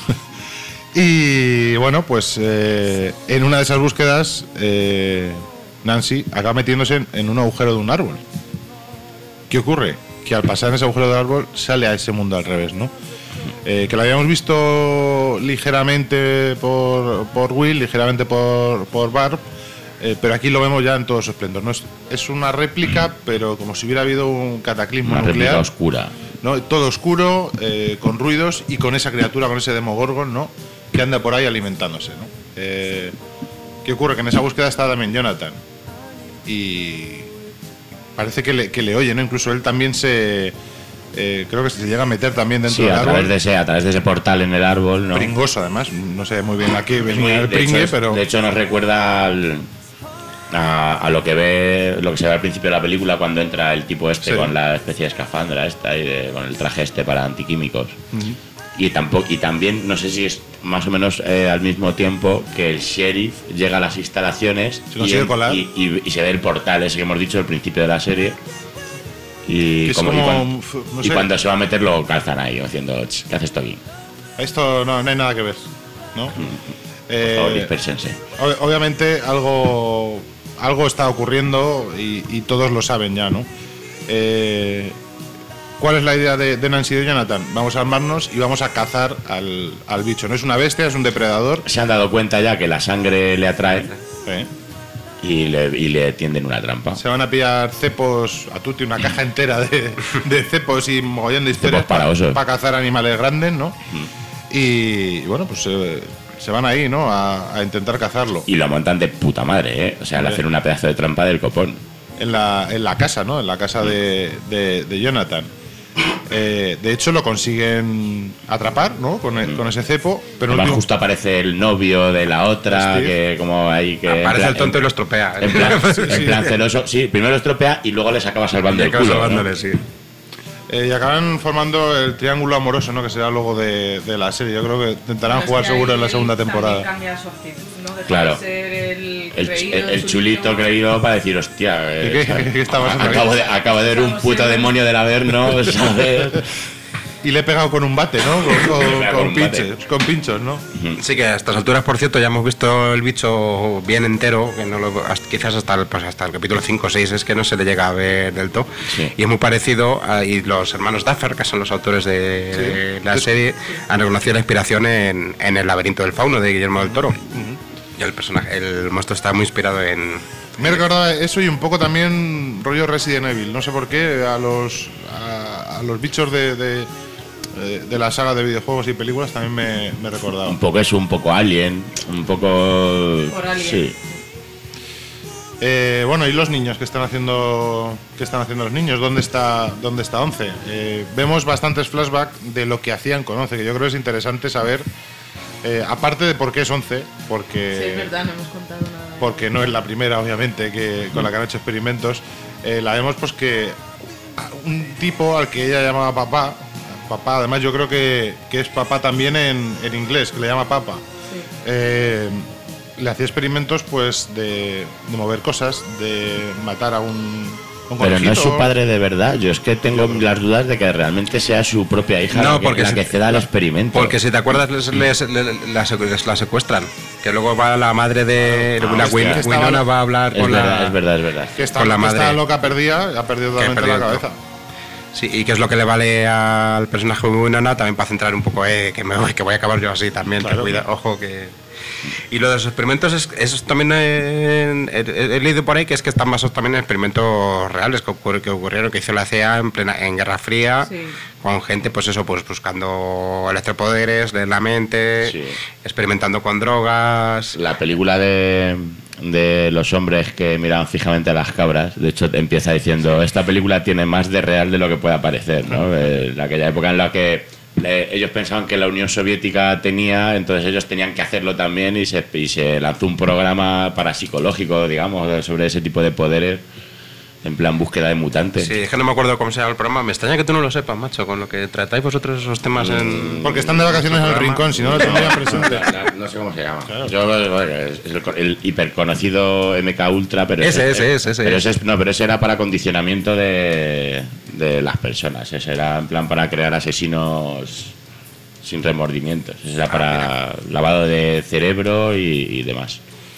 Y bueno, pues eh, en una de esas búsquedas, eh, Nancy acaba metiéndose en, en un agujero de un árbol. ¿Qué ocurre? Que al pasar en ese agujero del árbol sale a ese mundo al revés, ¿no? Eh, que lo habíamos visto ligeramente por, por Will, ligeramente por, por Barb, eh, pero aquí lo vemos ya en todo su esplendor. ¿No? Es, es una réplica, pero como si hubiera habido un cataclismo Una réplica nuclear. oscura. ¿No? Todo oscuro, eh, con ruidos y con esa criatura, con ese Demogorgon, ¿no? Que anda por ahí alimentándose, ¿no? Eh, ¿Qué ocurre? Que en esa búsqueda está también Jonathan. Y parece que le, que le oye, ¿no? Incluso él también se, Eh, creo que se llega a meter también dentro Sí, del a árbol. través, de ese, a través de ese portal en el árbol, ¿no? Pringoso, además. No sé muy bien a qué Es muy- venía el de, hecho, pringue, es- pero... de hecho nos recuerda al- a, a lo que ve lo que se ve al principio de la película cuando entra el tipo este Sí. con la especie de escafandra esta y de- con el traje este para antiquímicos. Ujú. Y, tampoco, y también, no sé si es más o menos eh, al mismo tiempo que el sheriff llega a las instalaciones Se consigue y, colar. y- y- y se ve el portal ese que hemos dicho al principio de la serie. Y, Que es como- y como, cuan- uf, no y sé. cuando se va a meter lo calzan ahí, diciendo, "Ch, ¿qué haces tú aquí? Esto no, no hay nada que ver, ¿no? Por Eh, favor, dispérsense". ob- obviamente algo, algo está ocurriendo y, y todos lo saben ya, ¿no? Eh, ¿Cuál es la idea de, de Nancy y de Jonathan? Vamos a armarnos y vamos a cazar al, al bicho. No es una bestia, es un depredador. Se han dado cuenta ya que la sangre le atrae ¿eh? y, le, y le tienden una trampa. Se van a pillar cepos, a Tuti, una caja entera de, de cepos y mogollón de historias Cepos para osos. cazar animales grandes, ¿no? Y bueno, pues eh, se van ahí, ¿no? A, a intentar cazarlo. Y lo montan de puta madre, ¿eh? O sea, le Hombre. hacen una pedazo de trampa del copón. En la, en la casa, ¿no? En la casa de, de, de Jonathan. Eh, de hecho, lo consiguen atrapar, ¿no? Con, el- con ese cepo. Pero Además, último- justo aparece el novio de la otra, Steve. que como ahí que... en Aparece plan- el tonto y lo estropea. En plan, Sí, en sí. plan celoso. Sí, primero lo estropea y luego les acaba salvando Y el acaba culo, ¿no? salvándole, sí. Eh, y acaban formando el triángulo amoroso, ¿no? Que será luego de, de la serie. Yo creo que intentarán Pero es jugar que seguro ahí en la segunda él también temporada. cambia su actitud, ¿no? Deja Claro. de ser el, El, creído, el- el chulito creído para decir, hostia, eh, ¿Qué- qué- ¿sabes? qué está pasando aquí? acabo, de, acabo de ver un puto demonio del Averno, ¿sabes? Y le he pegado con un bate, ¿no? Con, con- Le he pegado con con un bate. pinches, con pinchos, ¿no? Sí, que a estas alturas, por cierto, ya hemos visto el bicho bien entero, que no lo, hasta- quizás hasta el, pues hasta el capítulo cinco o seis es que no se le llega a ver del todo. Sí. Y es muy parecido, a, y los hermanos Duffer, que son los autores de Sí. la serie, han reconocido la inspiración en, en El laberinto del fauno de Guillermo del Toro. Y el personaje, el monstruo está muy inspirado en... Me recordaba eso y un poco también rollo Resident Evil. No sé por qué a los a, a los bichos de, de, eh, de la saga de videojuegos y películas también me, me recordaba. Un poco eso, un poco Alien, un poco... Por Alien. Sí. Eh, bueno, y los niños, ¿qué están haciendo? ¿Qué están haciendo los niños? ¿Dónde está, dónde está Once? Eh, vemos bastantes flashbacks de lo que hacían con Once, que yo creo que es interesante saber, eh, aparte de por qué es Once, porque Sí, es verdad, no hemos contado nada. porque no es la primera, obviamente, que con la que han hecho experimentos. Eh, la vemos pues que un tipo al que ella llamaba papá, papá, además yo creo que, que es papá también en, en inglés, que le llama papa. Eh, le hacía experimentos pues de, de mover cosas, de matar a un, a un Pero no es conejito. su padre de verdad. Yo es que tengo las dudas de que realmente sea su propia hija No, la que, porque la si- que ceda el experimento. Porque si te acuerdas, les, les- les- la, secu- la secuestran. Que luego va la madre de Ah, la hostia. Win- Que estaba- Winona va a hablar es con verdad, la... es verdad, es verdad. Que está, con la que madre. está loca perdida, ha perdido totalmente perdido la todo. cabeza. Sí, y que es lo que le vale al personaje de Winona también para centrar un poco, eh, que, me voy, que voy a acabar yo así también, Claro. que cuida, ojo que... Y lo de los experimentos es, es también eh, he, he- he leído por ahí que es que están basados también en experimentos reales que, ocurri- que ocurrieron, que hizo la C I A en plena en Guerra Fría, Sí. con gente pues eso, pues buscando electropoderes, leer la mente, Sí. experimentando con drogas. La película de, de los hombres que miraban fijamente a las cabras, de hecho empieza diciendo, esta película tiene más de real de lo que pueda parecer, ¿no? Eh, En aquella época en la que eh, ellos pensaban que la Unión Soviética tenía, entonces ellos tenían que hacerlo también y se, y se lanzó un programa parapsicológico, digamos, sobre ese tipo de poderes, en plan búsqueda de mutantes. Sí, es que no me acuerdo cómo se llama el programa. Me extraña que tú no lo sepas, macho, con lo que tratáis vosotros esos temas en... Porque están de vacaciones en el programa. rincón, si no lo tendría presente. No, no sé cómo se llama. Yo, bueno, es el, el hiperconocido M K Ultra, pero Ese, ese, ese, ese. pero ese es- no, pero ese era para condicionamiento de, de las personas. Ese era en plan para crear asesinos sin remordimientos. Ese era para lavado de cerebro y, y demás.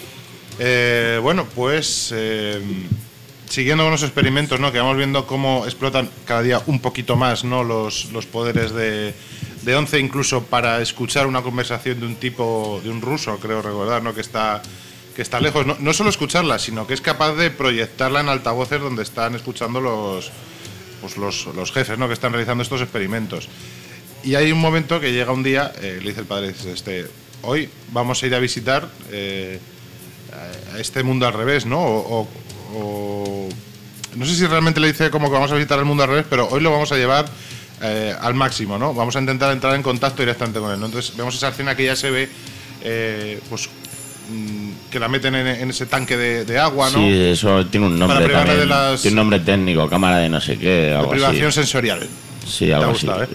Eh, bueno, pues eh, siguiendo con los experimentos, ¿no? Que vamos viendo cómo explotan cada día un poquito más, ¿no? Los, los poderes de, de Once, incluso para escuchar una conversación de un tipo, de un ruso, creo recordar, ¿no? Que está, que está lejos. No, no solo escucharla, sino que es capaz de proyectarla en altavoces donde están escuchando los, pues los, los jefes, ¿no? Que están realizando estos experimentos. Y hay un momento que llega un día, eh, le dice el padre, dice, este, hoy vamos a ir a visitar eh, a este mundo al revés, ¿no? O, o- o- no sé si realmente le dice como que vamos a visitar el mundo al revés, pero hoy lo vamos a llevar eh, al máximo, ¿no? Vamos a intentar entrar en contacto directamente con él, ¿no? Entonces vemos esa escena que ya se ve, eh, pues mm, que la meten en, en ese tanque de, de agua, ¿no? Sí, eso tiene un nombre Para privarle también. de las- Tiene un nombre técnico, cámara de no sé qué, algo privación así. sensorial. Sí, ¿Te ha algo así. gustado, eh?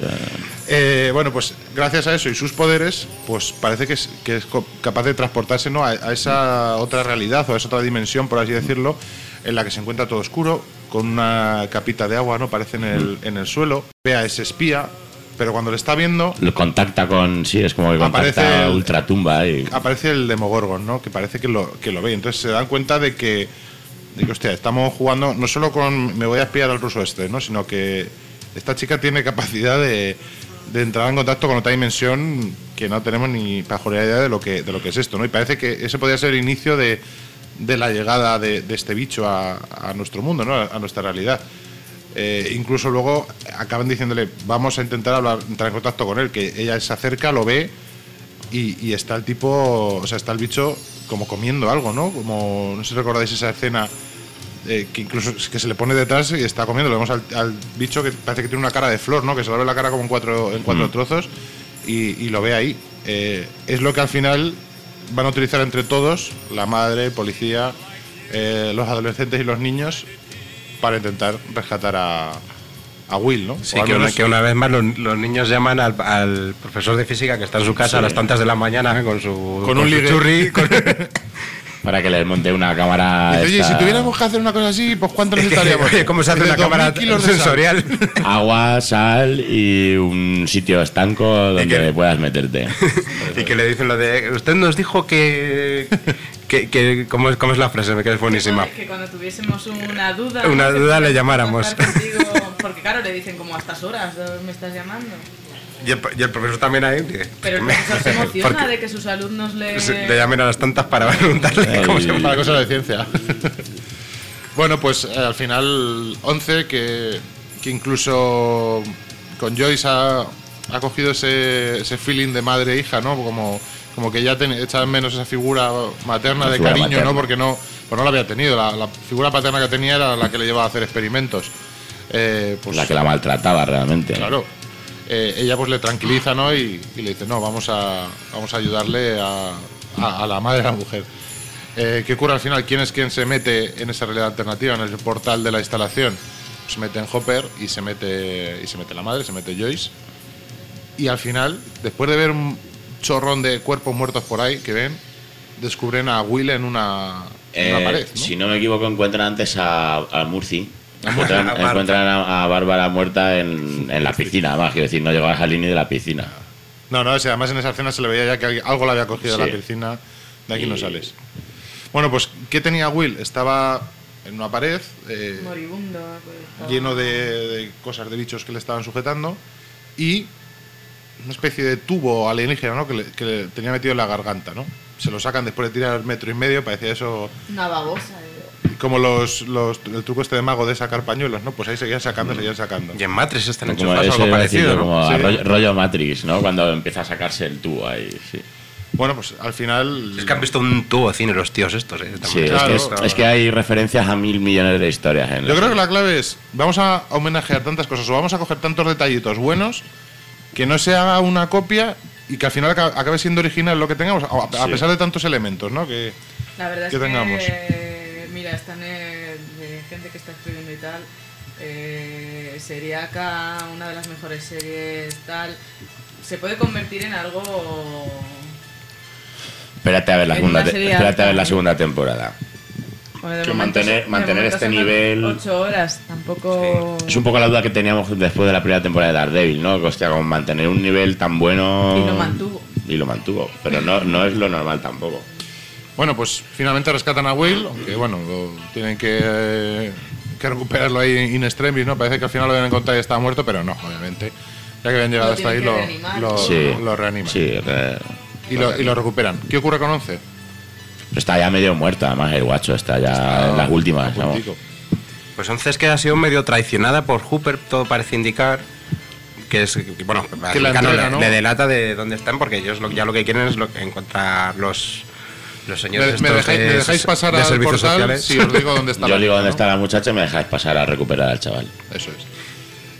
Eh, bueno, pues gracias a eso y sus poderes, pues parece que es, que es co- capaz de transportarse, ¿no? a, a esa otra realidad o a esa otra dimensión, por así decirlo, en la que se encuentra todo oscuro, con una capita de agua, ¿no? Parece en el, en el suelo. Ve a ese espía, pero cuando le está viendo, Lo contacta con. Sí, es como que Aparece contacta el- Ultratumba y. aparece el Demogorgon, ¿no? Que parece que lo, que lo ve. Entonces se dan cuenta de que, de que, hostia, estamos jugando no solo con me voy a espiar al ruso este, ¿no? Sino que esta chica tiene capacidad de, de entrar en contacto con otra dimensión que no tenemos ni pajorea idea de lo que de lo que es esto, ¿no? Y parece que ese podría ser el inicio de, de la llegada de, de este bicho a, a nuestro mundo, ¿no? A, a nuestra realidad. Eh, incluso luego acaban diciéndole vamos a intentar hablar, entrar en contacto con él, que ella se acerca, lo ve y, y está el tipo, o sea, está el bicho como comiendo algo, ¿no? Como, no sé si recordáis esa escena eh, que incluso que se le pone detrás y está comiendo. Lo vemos al, al bicho que parece que tiene una cara de flor, ¿no? Que se le ve la cara como en cuatro, en cuatro Mm. trozos y, y lo ve ahí. Eh, es lo que al final van a utilizar entre todos, la madre, el policía, eh, los adolescentes y los niños, para intentar rescatar a, a Will, ¿no? Sí, O al que una, menos- que una vez más los, los niños llaman al, al profesor de física que está en su casa Sí. a las tantas de la mañana con su, Con un su ligue. churri. con- Para que le monte una cámara. Dice, oye, esta- si tuviéramos que hacer una cosa así, pues ¿cuánto necesitaríamos? Oye, ¿cómo se hace Dice, una dos mil cámara kilos de sal. sensorial? Agua, sal y un sitio estanco donde que- puedas meterte. Y que le dicen lo de usted nos dijo que, que, que ¿cómo, es, ¿cómo es la frase? Me queda buenísima. Que cuando tuviésemos una duda. Una ¿no? duda Que le puedas llamáramos. contactar contigo, porque claro, le dicen como a estas horas me estás llamando. Y el, y el profesor también ahí. que- Pero el que me- profesor se emociona porque de que sus alumnos le. se- le llamen a las tantas para preguntarle cómo se Para llama. cosas de ciencia. Bueno, pues eh, al final once, que, que incluso con Joyce ha, ha cogido ese, ese feeling de madre e hija, ¿no? Como, como que ya ten, echa en menos esa figura materna La de figura cariño, materna. ¿no? Porque no, pues no la había tenido. La, la figura paterna que tenía era la que le llevaba a hacer experimentos. Eh, pues, La que la maltrataba realmente. Claro. Eh, ella pues le tranquiliza, ¿no? Y, y le dice, no, vamos a, vamos a ayudarle a, a, a la madre de la mujer. Eh, ¿Qué ocurre al final? ¿Quién es quien se mete en esa realidad alternativa, en el portal de la instalación? Se mete en Hopper y se mete, y se mete la madre, se mete Joyce. Y al final, después de ver un chorrón de cuerpos muertos por ahí que ven, descubren a Will en una, en una Eh, pared, ¿no? Si no me equivoco, encuentran antes a, a Murphy. Encuentran, A Bárbara. encuentran a, a Bárbara muerta en, en la piscina, además, quiero decir, no llegó a salir ni de la piscina. No, no, o sea, además en esa escena se le veía ya que algo le había cogido Sí. a la piscina. De aquí no Y- sales. Bueno, pues, ¿qué tenía Will? Estaba en una pared, eh, Moribundo. pues, estaba- lleno de, de cosas de bichos que le estaban sujetando y una especie de tubo alienígena, ¿no? Que le, que le tenía metido en la garganta, ¿no? Se lo sacan después de tirar metro y medio, parecía eso Una babosa. eh. como los, los el truco este de mago de sacar pañuelos, ¿no? Pues ahí seguían sacando, seguían sacando. Y en Matrix están Como, enchufados eso algo iba a decir parecido, yo, ¿no? como a Sí. rollo, rollo Matrix, ¿no? Cuando empieza a sacarse el tubo ahí, sí. Bueno, pues al final... Es que han visto un tubo de cine los tíos estos, ¿eh? Sí, es, Claro. que es, es que hay referencias a mil millones de historias. En Yo la creo que serie. la clave es, vamos a homenajear tantas cosas o vamos a coger tantos detallitos buenos que no se haga una copia y que al final aca- acabe siendo original lo que tengamos, a, a Sí. pesar de tantos elementos, ¿no? Que, La verdad que es tengamos. que, mira, están eh, de gente que está escribiendo y tal. Eh, Seriaca, una de las mejores series, tal. Se puede convertir en algo. Espérate a ver la en segunda, una te- serie espérate a ver alta. la segunda temporada. Bueno, de Que momento mantener- son- de mantener momento este son nivel- ocho horas, tampoco. Es un poco la duda que teníamos después de la primera temporada de Daredevil, ¿no? Que, hostia, con mantener un nivel tan bueno. Y lo mantuvo. Y lo mantuvo. Pero no, no es lo normal tampoco. Bueno, pues finalmente rescatan a Will, aunque bueno, lo- tienen que, eh, que recuperarlo ahí in extremis, ¿no? Parece que al final lo deben encontrar y estaba muerto, pero no, obviamente. Ya que habían llegado Lo hasta ahí, tienen lo, que reanimar. lo, Sí. lo reaniman. Sí, re- Y, lo, y lo recuperan. ¿Qué ocurre con Once? está ya medio muerto, además el guacho está ya en las últimas. a vamos. puntico. Pues once es que ha sido medio traicionada por Hooper, todo parece indicar. Que es, que, bueno, Que la Rica no, entrega, le, ¿no? le delata de dónde están, porque ellos lo, ya lo que quieren es lo, encontrar los, los señores Me, me estos dejáis, de, me dejáis pasar de al servicios portal sociales. si os digo dónde está Yo la digo chica, dónde ¿no? está la muchacha y me dejáis pasar a recuperar al chaval. Eso es.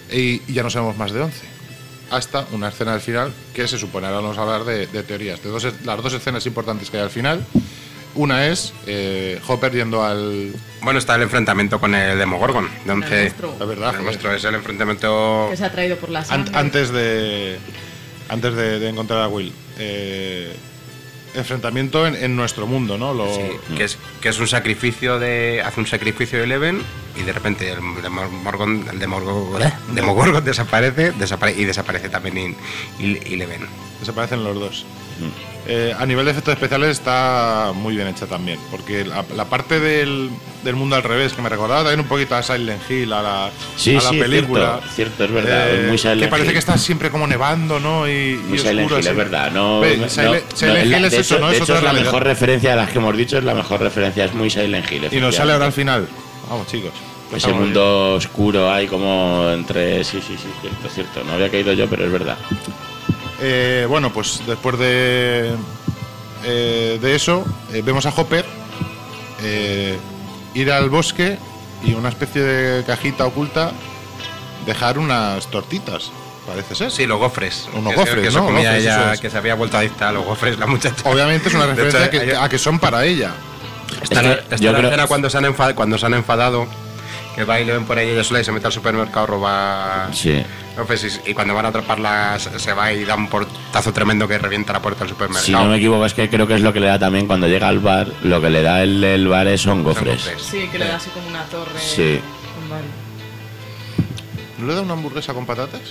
y, y ya no sabemos más de once. Hasta una escena del final que se supone, ahora vamos a hablar de, de teorías, de dos, las dos escenas importantes que hay al final. Una es eh, Hopper yendo al... Bueno, está el enfrentamiento con el Demogorgon de once. El monstruo. La verdad, El monstruo es el enfrentamiento... Que se ha traído por la An- sangre. antes de antes de, de encontrar a Will. Eh, enfrentamiento en, en nuestro mundo, ¿no? Lo, Sí, que es, que es un sacrificio de... Hace un sacrificio de Eleven y de repente el Demogorgon, el Demogorgon, ¿eh? Demogorgon desaparece, desapare- y desaparece también in- il- Eleven. Desaparecen los dos. Eh, a nivel de efectos especiales está muy bien hecha también, porque la, la parte del, del mundo al revés, que me recordaba también un poquito a Silent Hill, a la, Sí, a la sí, película. cierto, cierto, es verdad, eh, es muy Silent que parece Hill. que está siempre como nevando, ¿no? Y, Muy y Silent oscuro, Hill, así. es verdad. No, Ve, no, Silent, no, Silent no, Hill es de eso, hecho, ¿no? de Es hecho otra es la realidad. mejor referencia de las que hemos dicho, es la mejor referencia, es muy Silent Hill. Y nos sale ahora al efectivamente. final. Vamos, chicos. Ese Estamos mundo oscuro hay como entre... Sí, sí, sí, cierto, cierto. No había caído yo, pero es verdad. Eh, bueno, pues después de, eh, de eso, eh, vemos a Hopper eh, ir al bosque y una especie de cajita oculta dejar unas tortitas, parece ser. Sí, los gofres. Unos Que- gofres, que ¿no? se comía Gofres, ella, eso es. que se había vuelto adicta a los gofres, la muchacha. Obviamente es una De hecho, referencia que, hay- a que son para ella. Está Es la, que está yo la creo- escena cuando se, han enfadado, cuando se han enfadado, que va y le ven por ella sola y se mete al supermercado a robar. Sí. gofres, y, y cuando van a atraparla se se va y da un portazo tremendo que revienta la puerta del supermercado. Si no me equivoco, es que creo que es lo que le da también cuando llega al bar. Lo que le da el, el bar es son gofres. gofres. Sí, que le da así como una torre. Sí. con varios. ¿No le da una hamburguesa con patatas?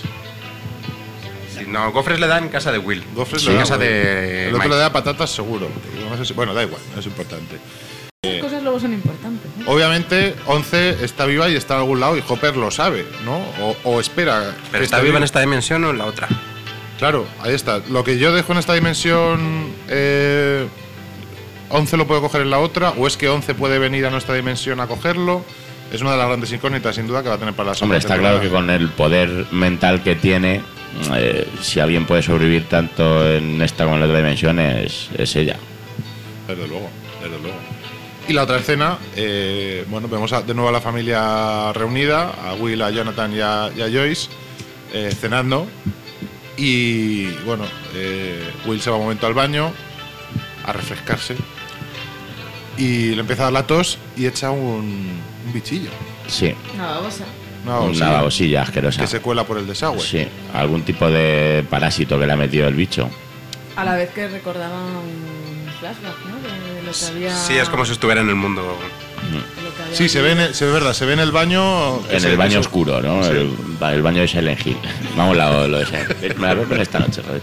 Sí, no, gofres le dan en casa de Will. Gofres Sí, le en da, casa güey. de El otro Mike. le da patatas seguro. No sé si- Bueno, da igual, no es importante. Esas cosas luego son importantes. ¿eh? Obviamente, once está viva y está en algún lado y Hopper lo sabe, ¿no? O, o espera. ¿Pero que está esté viva en esta dimensión o en la otra? Claro, ahí está. Lo que yo dejo en esta dimensión, eh, once lo puede coger en la otra, o es que once puede venir a nuestra dimensión a cogerlo. Es una de las grandes incógnitas, sin duda, que va a tener para la segunda Hombre, está temporada. claro que con el poder mental que tiene, eh, si alguien puede sobrevivir tanto en esta como en la otra dimensión, es, es ella. Desde luego, desde luego. Y la otra escena, eh, bueno, vemos a- de nuevo a la familia reunida, a Will, a Jonathan y a, y a Joyce, eh, cenando. Y bueno, eh, Will se va un momento al baño a refrescarse y le empieza a dar la tos y echa un, un bichillo. Sí. Una babosa. Una babosilla Una babosilla asquerosa. que se cuela por el desagüe. Sí, algún tipo de parásito que le ha metido el bicho. A la vez que recordaba un flashback, ¿no? De lo que había. Sí, es como si estuviera en el mundo. de lo que había Sí, se ve, en vivido. el, se ve verdad, se ve en el baño. que En se- el baño que se- oscuro, ¿no? Sí. El, ba- el baño de Silent Hill. Vamos, lo, lo de Silent Hill. Me la voy a poner esta noche, joder.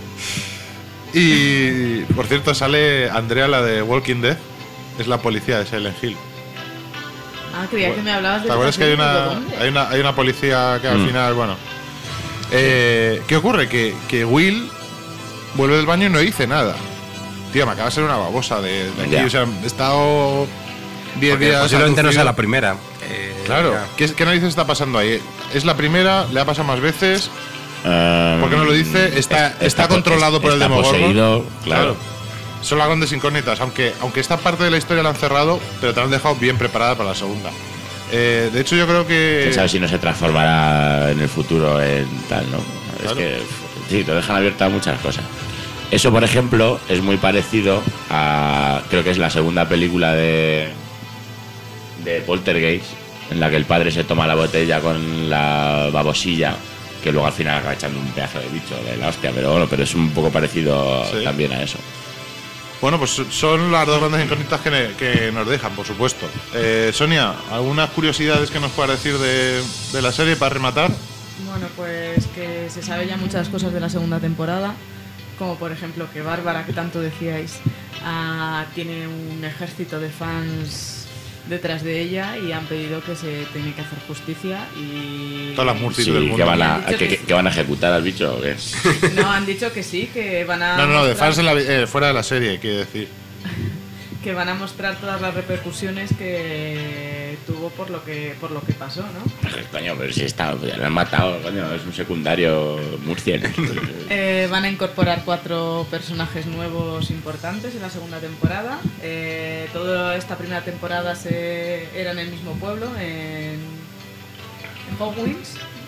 Y por cierto, sale Andrea, la de Walking Dead, es la policía de Silent Hill. Ah, creía que me hablabas de. ¿Te acuerdas que hay una, ¿Dónde? hay una, hay una policía que al Mm. final, bueno. Eh, ¿Qué ocurre? Que, que Will vuelve del baño y no dice nada. Tío, me acaba de ser una babosa de, de aquí. Ya. O sea, he estado diez Porque días. posiblemente no sea aducido. la primera. Eh, Claro, ya. ¿qué, ¿qué narices está pasando ahí? ¿Es la primera? ¿Le ha pasado más veces? Um, ¿Por qué no lo dice? Está, es- está po- controlado por el está Demogorgon. poseído, claro. Son las grandes incógnitas, aunque, aunque esta parte de la historia la han cerrado, pero te la han dejado bien preparada para la segunda. Eh, de hecho, yo creo que. ¿Quién sabe si no se transformará en el futuro en tal, no? Claro. Es que sí, te dejan abiertas muchas cosas. Eso, por ejemplo, es muy parecido a. Creo que es la segunda película de. de Poltergeist, en la que el padre se toma la botella con la babosilla, que luego al final acaba echando un pedazo de bicho de la hostia, pero bueno, pero es un poco parecido Sí. también a eso. Bueno, pues son las dos grandes incógnitas que, ne- que nos dejan, por supuesto. Eh, Sonia, ¿algunas curiosidades que nos puedas decir de, de la serie para rematar? Bueno, pues que se sabe ya muchas cosas de la segunda temporada, como por ejemplo que Bárbara, que tanto decíais, ah, tiene un ejército de fans detrás de ella y han pedido que se tiene que hacer justicia y... Todas las murcis Sí, del mundo. que van, a, Han dicho que, que que- sí. que van a ejecutar al bicho o qué. No, han dicho que sí, que van a... No, no, no, de mostrar- fans en la vi- eh, fuera de la serie, quiero decir. que van a mostrar todas las repercusiones que tuvo por lo que por lo que pasó, ¿no? Coño, pero si está, ya lo han matado, coño, es un secundario murciano. Eh, van a incorporar cuatro personajes nuevos importantes en la segunda temporada. Eh, toda esta primera temporada se, era en el mismo pueblo, en, en Hogwarts.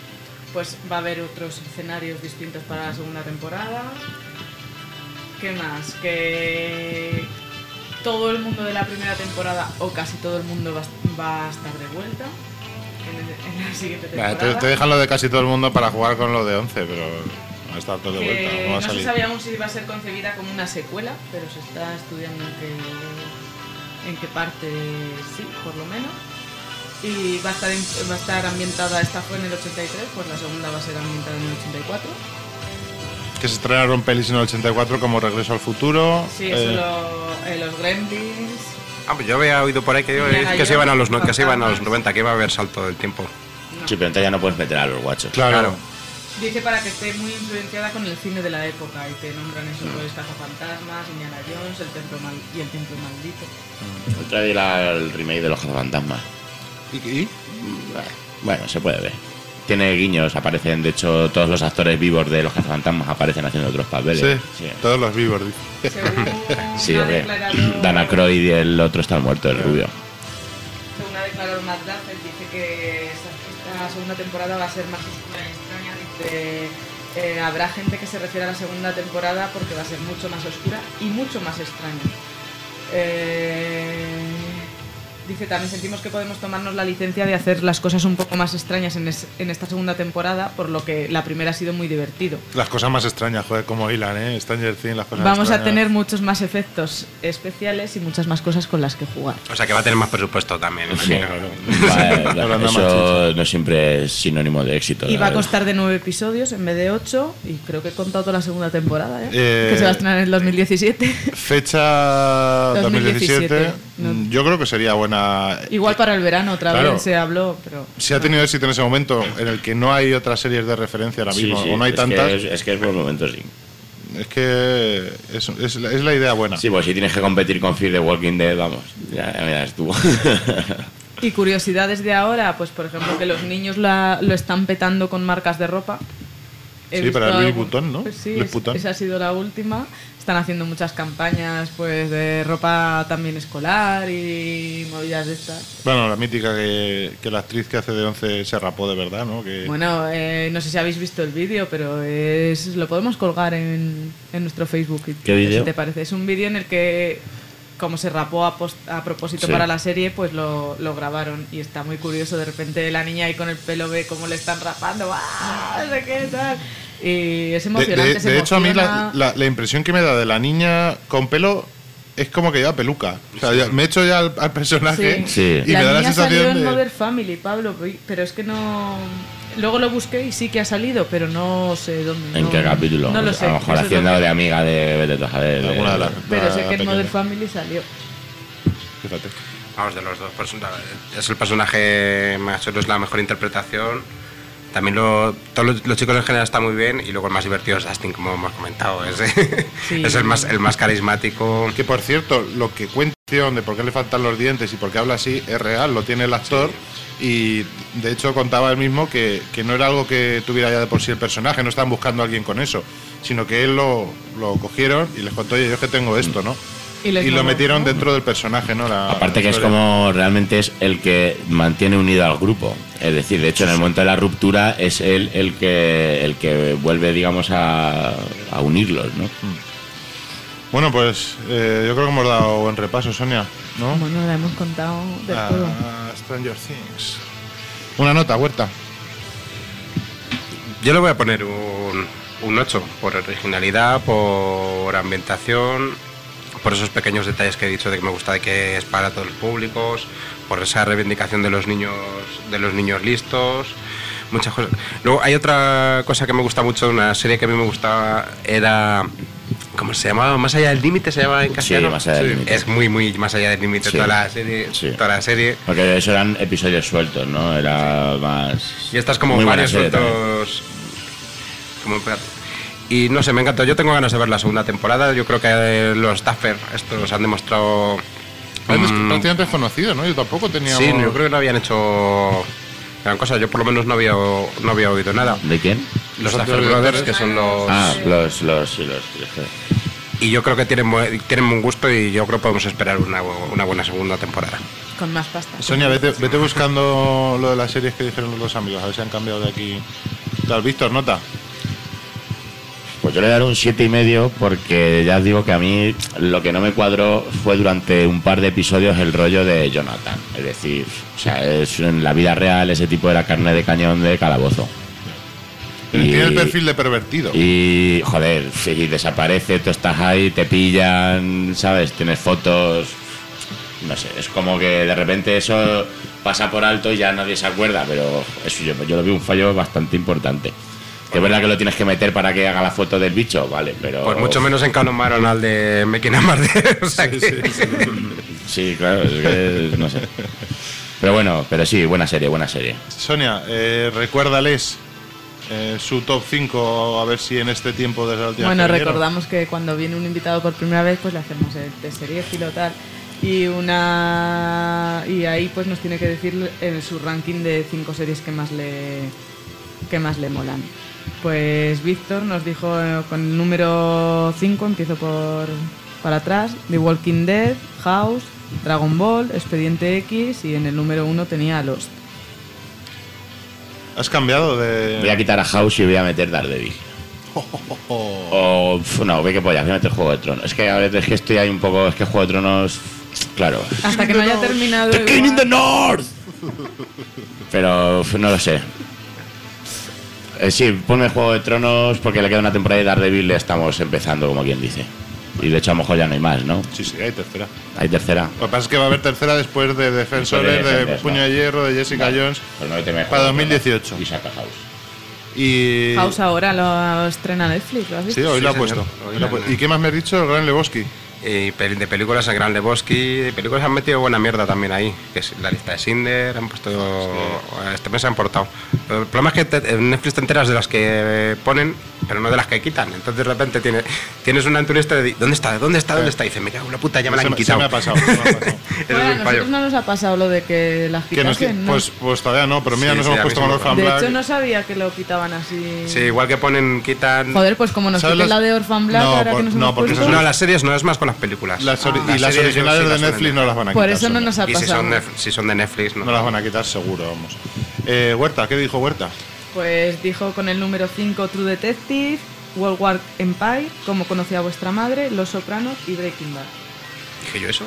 pues va a haber otros escenarios distintos para la segunda temporada. ¿Qué más? Que todo el mundo de la primera temporada, o casi todo el mundo, va, va a estar de vuelta en, en la siguiente temporada. Vale, te, te dejan lo de casi todo el mundo para jugar con lo de once, pero va a estar todo de Que vuelta. No, va a no salir. se sabía aún si iba a ser concebida como una secuela, pero se está estudiando en qué, en qué parte sí, por lo menos. Y va a estar, en- va a estar ambientada, esta fue en el ochenta y tres, pues la segunda va a ser ambientada en el ochenta y cuatro. Que se estrenaron pelis en el ochenta y cuatro como Regreso al Futuro. Sí, eso eh, lo, eh, los Gremlins. Ah, pues yo había oído por ahí que, Indiana que se iban a los no- que se iban a los Fantasmas. noventa, que iba a haber salto del tiempo. Sí, pero entonces ya no puedes meter a los guachos. Claro. Dice para que esté muy influenciada con el cine de la época y te nombran eso, pues Cazafantasmas, Indiana Jones, el templo mal y el templo maldito. Otra vez la- el remake de los cazafantasmas. ¿Y, y? Bueno, se puede ver. Tiene guiños, aparecen, de hecho, todos los actores vivos de los cazafantasmas aparecen haciendo otros papeles. Sí, todos los vivos. dice. Sí, ha hombre. declarado- Dan Aykroyd y el otro está muerto, el rubio. Según ha declarado Matt Duffel, dice que esta, esta segunda temporada va a ser más oscura y extraña. Dice, eh, habrá gente que se refiere a la segunda temporada porque va a ser mucho más oscura y mucho más extraña. Eh, dice, también sentimos que podemos tomarnos la licencia de hacer las cosas un poco más extrañas en, es- en esta segunda temporada, por lo que la primera ha sido muy divertido. Las cosas más extrañas, joder, como hilan, ¿eh? Stranger Things, las cosas Vamos a extrañas. tener muchos más efectos especiales y muchas más cosas con las que jugar. O sea que va a tener más presupuesto también. Sí, imagino. Vale, Hablando de eso no siempre es sinónimo de éxito. Y la va a verdad. costar de nueve episodios en vez de ocho. Y creo que he contado toda la segunda temporada, ¿eh? Eh, que se va a estrenar en el dos mil diecisiete. Fecha dos mil diecisiete. dos mil diecisiete, no. Yo creo que sería buena. Igual para el verano otra Claro. vez se habló, pero... Si ha tenido éxito en ese momento, en el que no hay otras series de referencia ahora Sí, mismo, sí, o no hay es tantas, Que es, es que es buen momento, sí. es que es, es la, es la idea buena. Sí, pues si tienes que competir con Fear the Walking Dead, vamos, ya, ya me das tú. Y curiosidades de ahora, pues por ejemplo que los niños la- lo están petando con marcas de ropa. He Sí, visto para Louis algo- Vuitton, ¿no? Pues sí, Louis es- Vuitton. esa ha sido la última. Están haciendo muchas campañas pues de ropa también escolar y movidas de estas. Bueno, la mítica que, que la actriz que hace de once se rapó de verdad, ¿no? Que, Bueno, eh, no sé si habéis visto el vídeo, pero es, lo podemos colgar en, en nuestro Facebook. ¿Qué vídeo? Si te parece. Es un vídeo en el que, como se rapó a, post- a propósito Sí. para la serie, pues lo, lo grabaron y está muy curioso. De repente la niña ahí con el pelo ve cómo le están rapando. ¡Ah! No sé qué tal. Y es de, emocionante. de- se de hecho, a mí la, emociona. la- la impresión que me da de la niña con pelo es como que lleva peluca. O sea, ya- me he hecho ya al, al personaje Sí. y la me da la niña salió sensación en de. Modern Family, Pablo, pero es que no... Luego lo busqué y sí que ha salido, pero no sé dónde. ¿En no- qué capítulo? No lo Pues sé. a lo mejor eso es lo haciendo que- de amiga de vete tú a saber. Alguna de las- Pero la- sé que en pequeña. Modern Family salió. Fíjate. Vamos, de los dos personajes. Es el personaje más chulo, es la mejor interpretación. También lo, todos los, los chicos en general están muy bien y luego el más divertido es Dustin, como hemos comentado. Es, Sí. es el, más, el más carismático. Que por cierto, lo que cuenta de por qué le faltan los dientes y por qué habla así es real, lo tiene el actor. Y de hecho contaba él mismo que, que no era algo que tuviera ya de por sí el personaje, no estaban buscando a alguien con eso, sino que él lo, lo cogieron y les contó, oye, yo es que tengo esto, ¿no? Y, les Y lo moló, metieron ¿no? dentro del personaje, ¿no? La- Aparte la que es historia. como realmente es el que mantiene unido al grupo. Es decir, de hecho, en el momento de la ruptura es él el que el que vuelve, digamos, a, a unirlos, ¿no? Bueno, pues eh, yo creo que hemos dado buen repaso, Sonia, ¿no? Bueno, la hemos contado de Ah, todo. Stranger Things. Una nota, Huerta. Yo le voy a poner un, un ocho por originalidad, por ambientación, por esos pequeños detalles que he dicho de que me gusta de que es para todos los públicos, por esa reivindicación de los niños, de los niños listos, muchas cosas. Luego hay otra cosa que me gusta mucho de una serie que a mí me gustaba, era ¿cómo se llamaba? Más allá del límite se llamaba en castellano. Más allá del límite. Es muy muy más allá del límite Sí. toda la serie, Sí. toda la serie. Porque eso eran episodios sueltos, ¿no? Era más. Y estas como muy buena varios serie también. sueltos. Como en plan- Y no sé, me encantó. Yo tengo ganas de ver la segunda temporada. Yo creo que eh, los Duffer estos han demostrado. Es mm, prácticamente desconocido, ¿no? Yo tampoco tenía. sí, yo creo que no habían hecho gran cosa. Yo por lo menos no había, no había oído nada. ¿De quién? Los Los Duffer anteriores. Brothers, que son los. Ah, los. los, sí, los, los- Y yo creo que tienen, bu- tienen buen gusto y yo creo que podemos esperar una, bu- una buena segunda temporada. Con más pasta. Sonia, vete, vete buscando lo de las series que dijeron los dos amigos, a ver si han cambiado de aquí Claro, Víctor, nota. Pues yo le daré un siete y medio porque ya os digo que a mí lo que no me cuadró fue durante un par de episodios el rollo de Jonathan. Es decir, o sea, es en la vida real ese tipo de la carne de cañón de calabozo. Tiene el perfil de pervertido. Y, joder, si desaparece, tú estás ahí, te pillan, ¿sabes? Tienes fotos. No sé, es como que de repente eso pasa por alto y ya nadie se acuerda, pero eso yo, yo lo vi un fallo bastante importante. Que es verdad que lo tienes que meter para que haga la foto del bicho, vale, pero... Pues mucho menos encalomaron al de Making a Murder, o sea que... Sí, sí, sí. Sí, claro, es que no sé. Pero bueno, pero sí, buena serie, buena serie. Sonia, eh, recuérdales eh, su top cinco, a ver si en este tiempo desde la última Bueno, que vinieron. recordamos que cuando viene un invitado por primera vez, pues le hacemos el de seriéfilo tal. Y una y ahí pues nos tiene que decir en su ranking de cinco series que más le que más le molan. Pues Víctor nos dijo eh, con el número cinco, empiezo por para atrás, The Walking Dead, House, Dragon Ball, Expediente X, y en el número uno tenía Lost. ¿Has cambiado de...? Voy a quitar a House y voy a meter Daredevil. O, pf, no, ve que pollas, voy a meter Juego de Tronos. Es que a veces es que estoy ahí un poco, es que Juego de Tronos, claro. Hasta que no haya terminado. The King igual. in the North. Pero pf, no lo sé. Eh, sí, ponme Juego de Tronos porque le queda una temporada de Daredevil, le estamos empezando, como quien dice. Y de hecho a lo mejor ya no hay más, ¿no? Sí, sí, hay tercera. Hay tercera. Lo que pasa es que va a haber tercera después de Defensores, Después de de, Defenders, Puño ¿no? de Hierro, de Jessica Vale. Jones, Pues méteme para Juego de dos mil dieciocho. Tronos Y saca House. Y... House ahora lo estrena Netflix, ¿lo has visto? Sí, hoy Sí, lo ha señor. puesto. Hoy Hoy lo ha la- pu- ¿Y qué más me has dicho? El Gran Lebowski. Y peli- de películas el Gran Lebowski, de películas han metido buena mierda también ahí, que es la lista de Cinder, han puesto, este mes se han portado. El problema es que te- en Netflix te enteras de las que ponen, pero no de las que quitan. Entonces de repente tiene, tienes una turista de ¿dónde está? ¿Dónde está? ¿Dónde está? Y dice, me cago en la puta, ya me la Se han me- se quitado. me ha pasado, se me ha pasado. Eso Bueno, es a un fallo. nosotros no nos ha pasado lo de que las Que nos- quitasen, ¿no? pues, pues todavía no, pero mira, Sí, nos sí, hemos a mí puesto sí con me Orphan De Black. hecho, no sabía que lo quitaban así. Sí, igual que ponen, quitan... Joder, pues como nos ¿Sabes quiten las- la de Orphan Black, No, ahora por- que nos no, hemos porque puesto... eso No, las series no, es más con las películas. Las ori- Ah, y las series originales sí de las suelen Netflix no las van a Por quitar. eso no Sonia. nos ha Y si pasado. son, de, si son de Netflix, no. No las van a quitar seguro, vamos. Eh, Huerta, ¿qué dijo Huerta? Pues dijo con el número cinco True Detective, World War Empire, Cómo conocí a vuestra madre, Los Sopranos y Breaking Bad. ¿Dije yo eso?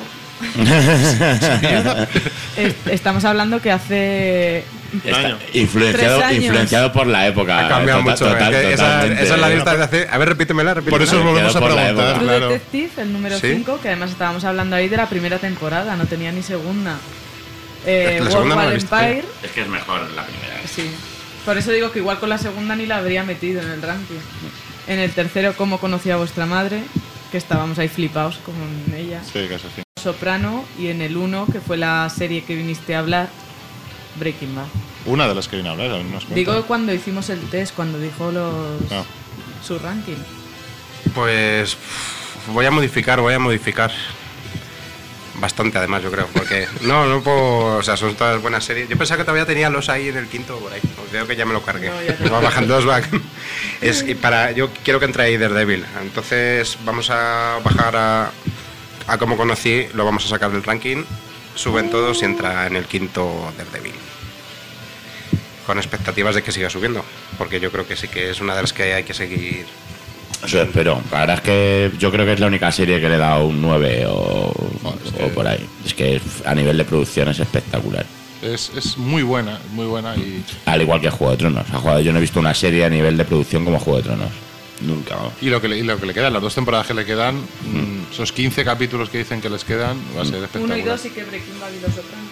Est- Estamos hablando que hace... Está influenciado, Tres años. influenciado por la época. Ha cambiado Total- mucho. total- es que esa, totalmente. esa es la lista de hace... A ver, repítemela, repítemela. Por eso os volvemos a Quedó por la preguntar, época. True claro. Detective, el número ¿Sí? cinco, que además estábamos hablando ahí de la primera temporada, no tenía ni segunda. Eh, Es que la World segunda no War la he visto, Empire, Es que es mejor la primera. sí. Por eso digo que igual con la segunda ni la habría metido en el ranking. En el tercero, Cómo conocí a vuestra madre, que estábamos ahí flipados con ella. Sí, casi así. Soprano, y en el uno, que fue la serie que viniste a hablar, Breaking Bad. Una de las que viene a hablar, a ver, nos cuenta. Digo cuando hicimos el test, cuando dijo los Ah. su ranking. Pues voy a modificar, voy a modificar. Bastante además, yo creo, porque no, no puedo, o sea, son todas buenas series. Yo pensaba que todavía tenía los ahí en el quinto por ahí. Pues creo que ya me lo cargué. No, ya te Me va bajando dos back. Es y para yo quiero que entre ahí Daredevil. Entonces, vamos a bajar a a como conocí, lo vamos a sacar del ranking. Suben todos y entra en el quinto Daredevil. Con expectativas de que siga subiendo, porque yo creo que sí que es una de las que hay que seguir. Eso espero. La verdad es que yo creo que es la única serie que le he dado un nueve o, o por ahí. Es que a nivel de producción es espectacular. Es, es muy buena, muy buena y... Al igual que Juego de Tronos. A Juego- Yo no he visto una serie a nivel de producción como Juego de Tronos. Nunca. vamos. Y lo que le, y lo que le quedan, las dos temporadas que le quedan, mm, esos quince capítulos que dicen que les quedan, va a ser espectacular. Uno y dos y que Breaking Bad y Los Sopranos.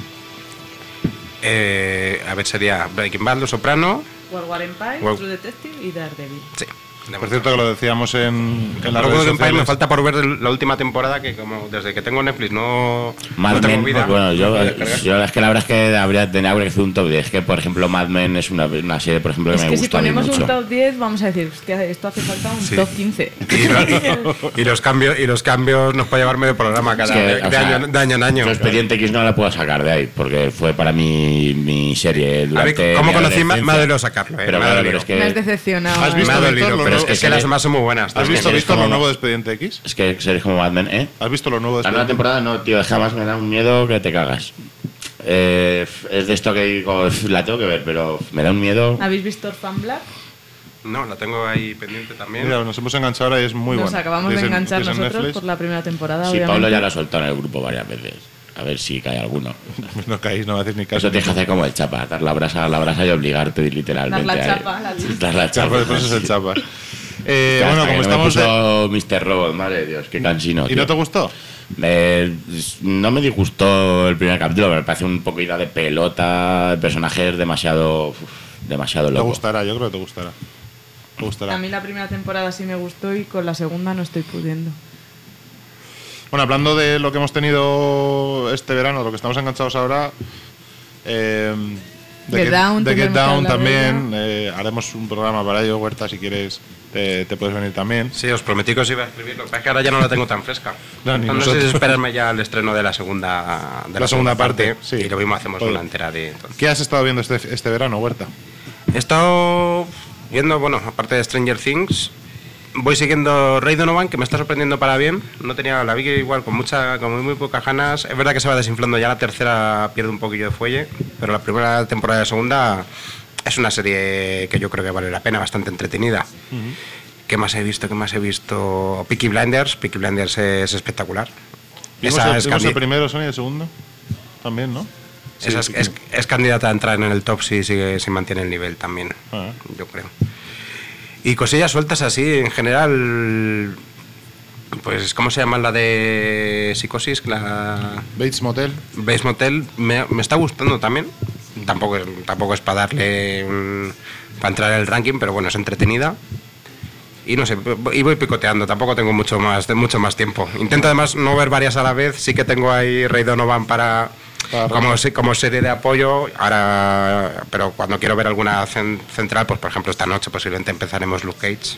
Eh, a ver, sería Breaking Bad, Los Soprano. World War Empire, Wow. True Detective y Daredevil. Sí. Por cierto, que lo decíamos en, en las Luego redes de Empire me sociales. falta por ver el- la última temporada, que como desde que tengo Netflix no, Mad no tengo Men, vida. pues bueno, yo, no puedo descargar. yo es que la verdad es que habría, tendría que hacer un top diez. Es que, por ejemplo, Mad Men es una, una serie, por ejemplo, que Es me que si gusta a mí ponemos mucho. un top diez, vamos a decir, hostia, esto hace falta un Sí. top quince. Y, lo- y los cambios y los cambios nos puede llevar medio programa cada Es que, de, o de sea, año, de año en año. Yo Expediente X no la puedo sacar de ahí, porque fue para mí mi serie A durante ver, ¿cómo mi conocí? Me, adolescencia. me ha dolido sacarlo. eh, Pero me ha claro, dolido. pero es que... Me has decepcionado. ¿Has ¿eh? visto, Me ha Víctor, dolido, lo pero nuevo- es que, es que las le- demás son muy buenas. ¿Has Es visto, que Víctor, lo como- nuevo de Expediente X? Es que series como Mad Men, ¿eh? ¿Has visto lo nuevo de La nueva Expediente temporada no, tío, jamás me da un miedo que te cagas. Eh, es de esto que digo, la tengo que ver, pero me da un miedo. ¿Habéis visto Orphan Black? No, la tengo ahí pendiente también. Mira, nos hemos enganchado ahora y es muy Nos buena. acabamos Y es de en- enganchar y es en nosotros Netflix. por la primera temporada, Sí, obviamente. Pablo ya lo ha soltado en el grupo varias veces. A ver si cae alguno. No caéis, no hacéis ni caso. Eso tienes que hacer como el chapa, dar la brasa, la brasa y obligarte literalmente. Dar la a- chapa, la chapa. Dar la chapa. Chapa, pues eso es el chapa. Eh, Hasta bueno, que como no estamos. me de- puso mister Robot, madre de Dios, qué cansino. ¿Y tío. no te gustó? Eh, no me disgustó el primer capítulo, me parece un poco ida de pelota, el personaje es demasiado, uf, demasiado Te loco. gustará, yo creo que te gustará. Te gustará. A mí la primera temporada sí me gustó y con la segunda no estoy pudiendo. Bueno, hablando de lo que hemos tenido este verano, lo que estamos enganchados ahora, eh, de Get Down, de Get tendremos que Down hablar de también, eh, haremos un programa para ello, Huerta, si quieres te, te puedes venir también. Sí, os prometí que os iba a escribir, lo que pasa es que ahora ya no la tengo tan fresca. No, ni no sé nosotros. si esperarme ya al estreno de la segunda, de La segunda parte, sí. y lo mismo hacemos Joder. una entera de... ¿Qué has estado viendo este, este verano, Huerta? He estado viendo, bueno, aparte de Stranger Things, voy siguiendo Ray Donovan, que me está sorprendiendo para bien. No tenía, la vi igual con mucha, con muy, muy pocas ganas. Es verdad que se va desinflando, ya la tercera pierde un poquillo de fuelle, pero la primera temporada y la segunda es una serie que yo creo que vale la pena, bastante entretenida. ¿Qué más he visto? ¿Qué más he visto? Peaky Blinders. Peaky Blinders es espectacular. ¿Vimos, Esa el, es, vimos el candi- primero, Sony, el segundo? También, ¿no? esa es, Sí, es- es candidata a entrar en el top si, sigue, si mantiene el nivel también, Ah. yo creo. Y cosillas sueltas así, en general, pues, ¿cómo se llama la de Psicosis? La Bates Motel. Bates Motel, me, me está gustando también. Tampoco, es- tampoco es para darle un- para entrar en el ranking, pero bueno, es entretenida. Y no sé, y voy picoteando, tampoco tengo mucho más, mucho más tiempo. Intento además no ver varias a la vez, sí que tengo ahí Ray Donovan para, Para como, se- como serie de apoyo, ahora, pero cuando quiero ver alguna cen- central, pues por ejemplo esta noche posiblemente empezaremos Luke Cage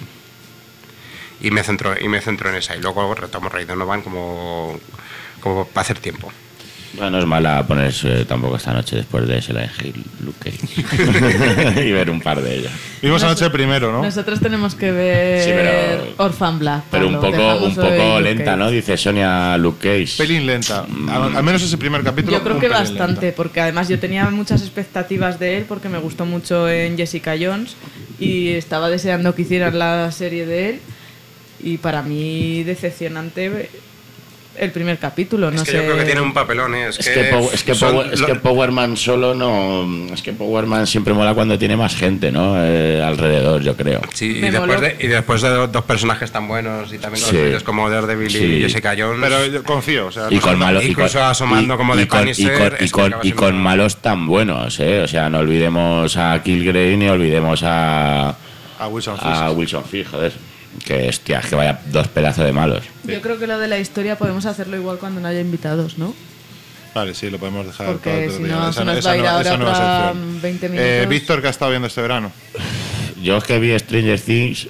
y me centro, y me centro en esa y luego retomo Ray Donovan como, como para hacer tiempo. Bueno, no es mala ponerse tampoco esta noche después de Silent Hill, Luke Cage. Y ver un par de ellas. Vimos anoche el primero, ¿no? Nosotros tenemos que ver Sí, pero- Orphan Black. Pero un Pablo, poco, dejamos un poco hoy Luke lenta, Cage. ¿no? Dice Sonia Luke Cage. Pelín lenta. Al, al menos ese primer capítulo. Yo creo un que pelín bastante, lenta. porque además yo tenía muchas expectativas de él, porque me gustó mucho en Jessica Jones y estaba deseando que hicieran la serie de él. Y para mí, decepcionante el primer capítulo. No es que sé. yo creo que tiene un papelón, ¿eh? es, Es que, Pow- es, que son Power, es lo- que Power Man solo no. Es que Power Man siempre mola cuando tiene más gente, ¿no? Eh, alrededor, yo creo. Sí, y Me después, moló. de, y después de do- dos personajes tan buenos y también Sí. conocidos como Daredevil Sí. y Jessica Jones. Pero yo confío, o sea, Y no con sé, malos. y incluso con- asomando como de y con- y Punisher, con- es y que con- acaba y siendo- con malos tan buenos, ¿eh? O sea, no olvidemos a Kilgrave ni olvidemos a. a Wilson Fisk. A Wilson Fisk, joder. Que hostia, que vaya dos pedazos de malos. Yo creo que lo de la historia podemos hacerlo igual cuando no haya invitados, ¿no? Vale, sí, lo podemos dejar Porque para otro si día. no, Esa se nos esa va a ir no- ahora esa nueva otra sección. veinte Eh, minutos. Víctor, ¿qué ha estado viendo este verano? Yo es que vi Stranger Things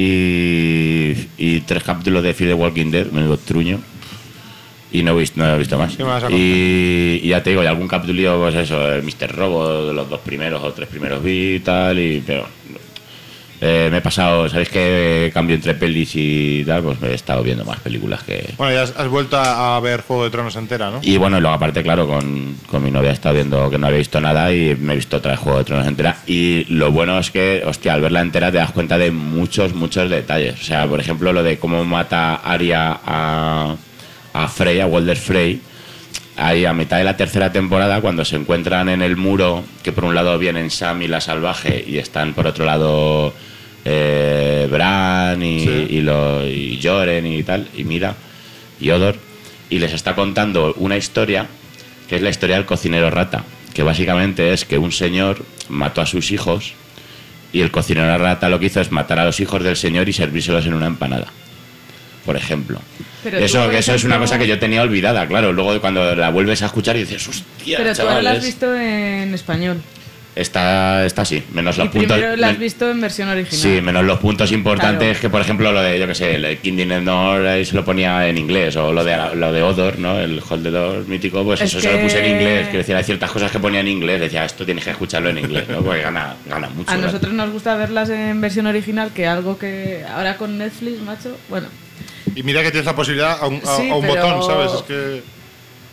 y, y tres capítulos de Fear the Walking Dead, menudo truño. Y no he visto, no he visto más. ¿Qué me vas a contar? Y, y ya te digo, y algún capítulo, pues eso, el mister Robo, de los dos primeros o tres primeros vi y tal, y, pero eh, me he pasado, ¿sabéis que cambio entre pelis y tal? Pues me he estado viendo más películas que... Bueno, ya has, has vuelto a, a ver Juego de Tronos entera, ¿no? Y bueno, luego aparte, claro, con, con mi novia he estado viendo que no había visto nada y me he visto otra vez Juego de Tronos entera. Y lo bueno es que, hostia, al verla entera te das cuenta de muchos, muchos detalles. O sea, por ejemplo, lo de cómo mata Arya a, a Frey, a Walder Frey. Ahí a mitad de la tercera temporada, cuando se encuentran en el muro, que por un lado vienen Sam y la salvaje y están por otro lado eh, Bran y, Sí. y, lo, y Joren y tal, y Mira y Odor, y les está contando una historia que es la historia del cocinero rata, que básicamente es que un señor mató a sus hijos y el cocinero rata lo que hizo es matar a los hijos del señor y servírselos en una empanada, por ejemplo. Pero tú, Eso, por que eso es ejemplo- una cosa que yo tenía olvidada, claro. Luego cuando la vuelves a escuchar y dices, hostia, Pero tú ahora la has chavales. visto en español. Está, está así, menos los Y puntos. primero la has men- visto en versión original. Sí, menos los puntos importantes, Claro. que por ejemplo lo de, yo que sé, el de King Dinendor, ahí se lo ponía en inglés, o lo de, lo de Odor, ¿no? El Hold the Door mítico, pues Es eso se lo puse en que- inglés, que decía, hay ciertas cosas que ponía en inglés, decía, esto tienes que escucharlo en inglés, ¿no? Porque gana, gana mucho. A ¿no? nosotros nos gusta verlas en versión original, que algo que ahora con Netflix, macho, bueno, Y mira que tienes la posibilidad a un, a- Sí, a un pero- botón, ¿sabes? Es que...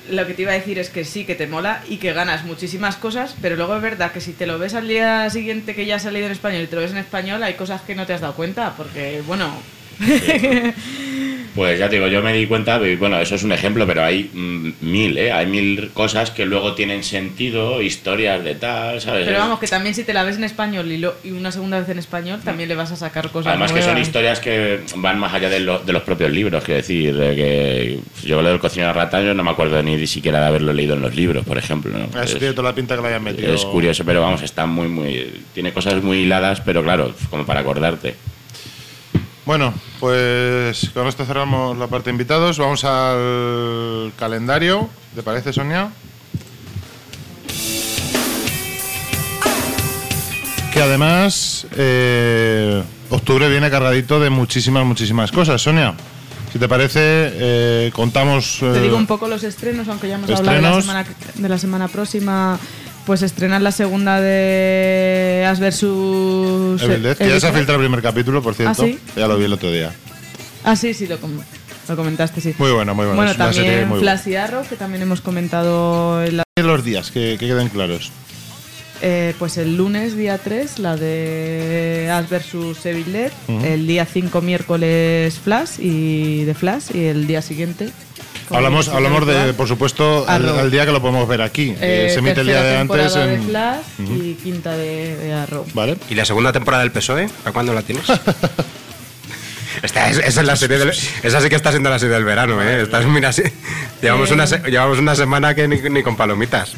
lo que te iba a decir es que sí, que te mola y que ganas muchísimas cosas, pero luego es verdad que si te lo ves al día siguiente que ya ha salido en español y te lo ves en español, hay cosas que no te has dado cuenta, porque, bueno... Sí. Pues ya te digo, yo me di cuenta, bueno, eso es un ejemplo, pero hay mm, mil, ¿eh? Hay mil cosas que luego tienen sentido, historias de tal, ¿sabes? Pero vamos, que también si te la ves en español y, lo, y una segunda vez en español, también le vas a sacar cosas Además nuevas. que son historias que van más allá de, lo, de los propios libros, quiero decir, de que yo lo del cocinero rata yo no me acuerdo ni siquiera de haberlo leído en los libros, por ejemplo, ¿no? Eso Es- tiene toda la pinta que lo hayan metido. Es curioso, pero vamos, está muy, muy... Tiene cosas muy hiladas, pero claro, como para acordarte. Bueno, pues con esto cerramos la parte de invitados. Vamos al calendario. ¿Te parece, Sonia? Que además, eh, octubre viene cargadito de muchísimas, muchísimas cosas. Sonia, si te parece, eh, contamos... Te eh, digo un poco los estrenos, aunque ya hemos hablado de la, estrenos. semana, de la semana próxima. Pues estrenan la segunda de Ash versus Evil Dead, que ya se ha filtrado el primer capítulo, por cierto. ¿Ah, sí? Ya lo vi el otro día. Ah, sí, sí, lo, com- lo comentaste, sí. Muy bueno, muy bueno. Bueno, Es una serie también muy Flash y Arrow, que también hemos comentado en la... Los días, que, que queden claros. Eh, pues el lunes, día tres, la de Ash versus Evil Dead. Ujú. El día cinco, miércoles, Flash y de Flash. Y el día siguiente... como Hablamos, dice hablamos de, habitual, por supuesto, al, Arrow. al día que lo podemos ver aquí. eh, Eh, se emite el día tercera de antes temporada en... de Flash Ujú. y quinta de, de Arrow. Vale. ¿Y la segunda temporada del P S O E? ¿Para cuándo la tienes? Esta es, esa es la serie del, esa sí que está siendo la serie del verano, ¿eh? Esta es, mira, sí, llevamos, Eh. una, se- llevamos una semana que ni, ni con palomitas.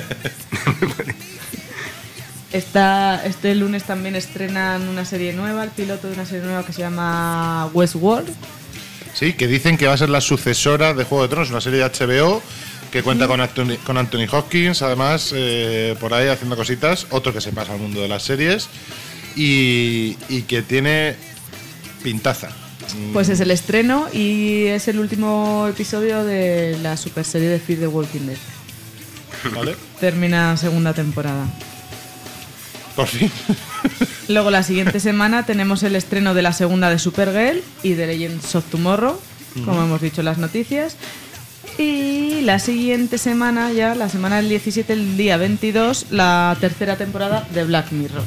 Esta, este lunes también estrenan una serie nueva, el piloto de una serie nueva que se llama Westworld. Sí, que dicen que va a ser la sucesora de Juego de Tronos, una serie de H B O que cuenta con Anthony, con Anthony Hopkins, además, eh, por ahí haciendo cositas. Otro que se pasa al mundo de las series y, y que tiene pintaza. Mm, Pues es el estreno y es el último episodio de la super serie de Fear the Walking Dead. ¿Vale? Termina segunda temporada. Por fin. Luego la siguiente semana tenemos el estreno de la segunda de Supergirl y de Legends of Tomorrow, como Ujú. hemos dicho en las noticias. Y la siguiente semana, ya la semana del diecisiete, el día veintidós, la tercera temporada de Black Mirror.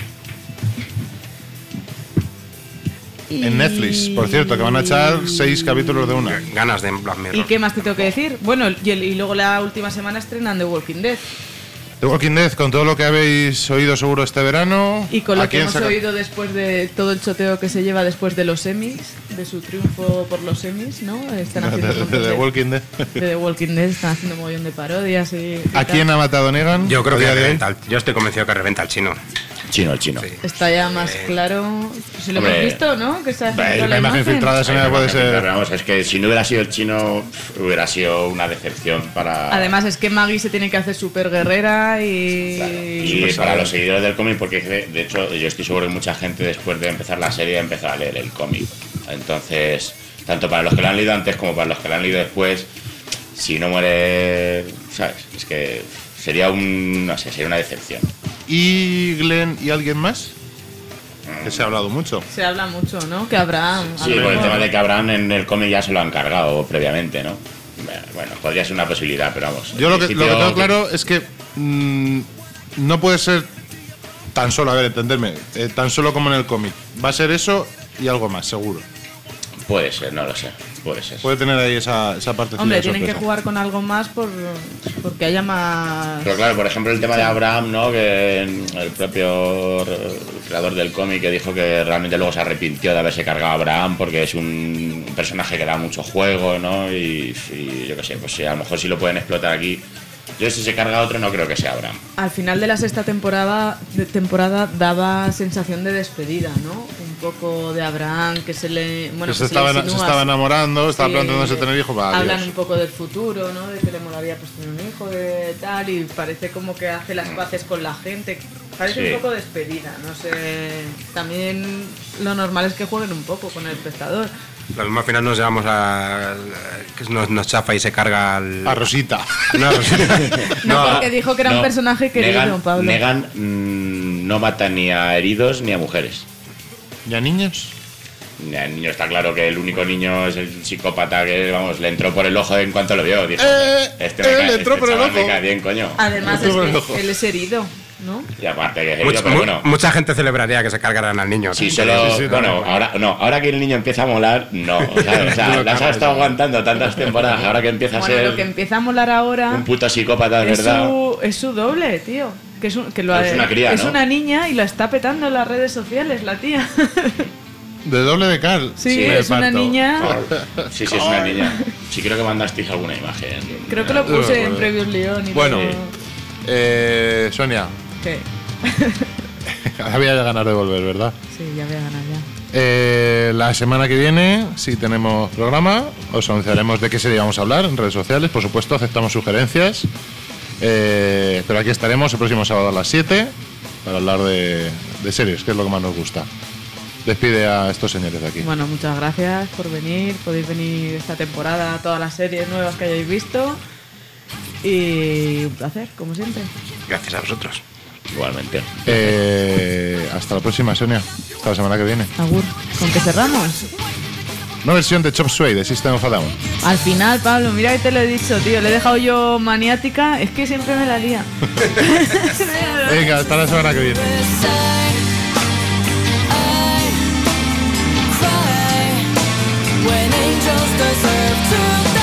En Netflix, por cierto, que van a echar seis capítulos de una. Ganas de Black Mirror. ¿Y qué más te tengo que decir? Bueno, y, el- y luego la última semana estrenan The Walking Dead. The Walking Dead, con todo lo que habéis oído seguro este verano. Y con ¿a lo que quién hemos saca- oído después de todo el choteo que se lleva después de los Emmys, de su triunfo por los Emmys, ¿no? Están de, haciendo de- montón de The Walking Dead. de The Walking Dead, están haciendo un montón de parodias y, y ¿A tal. quién ha matado Negan? Yo creo a que día de hoy? reventa al- yo estoy convencido que reventa al chino. Chino, el chino. Está ya más claro. Si lo Hombre, hemos visto, ¿no? Que se ha Ve, filtrado la imagen filtrada esa Ay, puede no, ser. pero vamos, es que si no hubiera sido el chino, hubiera sido una decepción para... Además es que Maggie se tiene que hacer súper guerrera y... Y para los seguidores del cómic, porque de de hecho yo estoy seguro que mucha gente después de empezar la serie ha empezado a leer el cómic. Entonces, tanto para los que lo han leído antes como para los que lo han leído después, si no muere, ¿sabes? Es que sería un, no sé, sería una decepción. ¿Y Glenn y alguien más? Que se ha hablado mucho. Se habla mucho, ¿no? Que Abraham... Sí, por el tema de que Abraham en el cómic ya se lo han cargado previamente, ¿no? Bueno, podría ser una posibilidad, pero vamos. Yo lo en que, lo principio- que tengo claro es que mm, no puede ser tan solo, a ver, entenderme, eh, tan solo como en el cómic. Va a ser eso y algo más, seguro. Puede ser, no lo sé. Puede ser. Puede tener ahí esa, esa parte Hombre, de tienen que sorpresa. jugar con algo más por porque haya más... Pero claro, por ejemplo, el tema de Abraham, ¿no? Que el propio creador del cómic que dijo que realmente luego se arrepintió de haberse cargado a Abraham porque es un personaje que da mucho juego, ¿no? Y, y yo qué sé, pues sí, a lo mejor sí lo pueden explotar aquí. Yo si se carga otro no creo que sea Abraham. Al final de la sexta temporada, de temporada daba sensación de despedida, ¿no? Un poco de Abraham que se le... Bueno, Que se, que le estaba, se insinúa, estaba enamorando, estaba sí, planteándose tener hijos. Va, hablan adiós. un poco del futuro, ¿no? De que le molaría pues tener un hijo, de tal, y parece como que hace las paces con la gente. Parece Sí. un poco despedida, no sé. También lo normal es que jueguen un poco con el espectador. Lo mismo al final nos llevamos a. que nos, nos chafa y se carga al. A Rosita. No, a Rosita. No, porque dijo que era un personaje querido, Negan, Pablo. Negan mm, no mata ni a heridos ni a mujeres. ¿Y a niños? El niño está claro que el único niño es el psicópata que, vamos, le entró por el ojo en cuanto lo vio. Dijo, Eh, este eh, me cae, le entró este por el chaval me ojo. cae bien, coño. Además Esto es me que ojo. él es herido, ¿no? Y aparte que es herido, Much- pero mu- bueno. mucha gente celebraría que se cargaran al niño. Sí, ¿no? solo, sí, sí, bueno, también. ahora, no, ahora que el niño empieza a molar, no. O sea, o sea, las ha estado aguantando tantas temporadas, ahora que empieza a Bueno, ser lo que empieza a molar ahora un puto psicópata de es verdad. su, es su doble, tío. Que es, un- que lo Es una cría, es ¿no? una niña y la está petando en las redes sociales, la tía. De doble de cal. Sí, Me es una parto. niña. Sí, sí, es una niña. Sí, creo que mandasteis alguna imagen. Creo que lo No me puse en acuerdo. Previous León y Bueno, todo. eh, Sonia, ¿Qué? había ya ganas de volver, ¿verdad? Sí, ya voy a ganar ya. Eh, la semana que viene, si tenemos programa, os anunciaremos de qué serie vamos a hablar en redes sociales. Por supuesto, aceptamos sugerencias. Eh, pero aquí estaremos el próximo sábado a las siete para hablar de, de series, que es lo que más nos gusta. Despide a estos señores de aquí. Bueno, muchas gracias por venir. Podéis venir esta temporada a todas las series nuevas que hayáis visto. Y un placer, como siempre. Gracias a vosotros. Igualmente. Eh, hasta la próxima, Sonia. Hasta la semana que viene. Agur, ¿con qué cerramos? Una versión de Chop Suey de System of a Down. Al final, Pablo, mira que te lo he dicho, tío. Le he dejado yo maniática. Es que siempre me la lía. Venga, hasta la semana que viene. When angels deserve to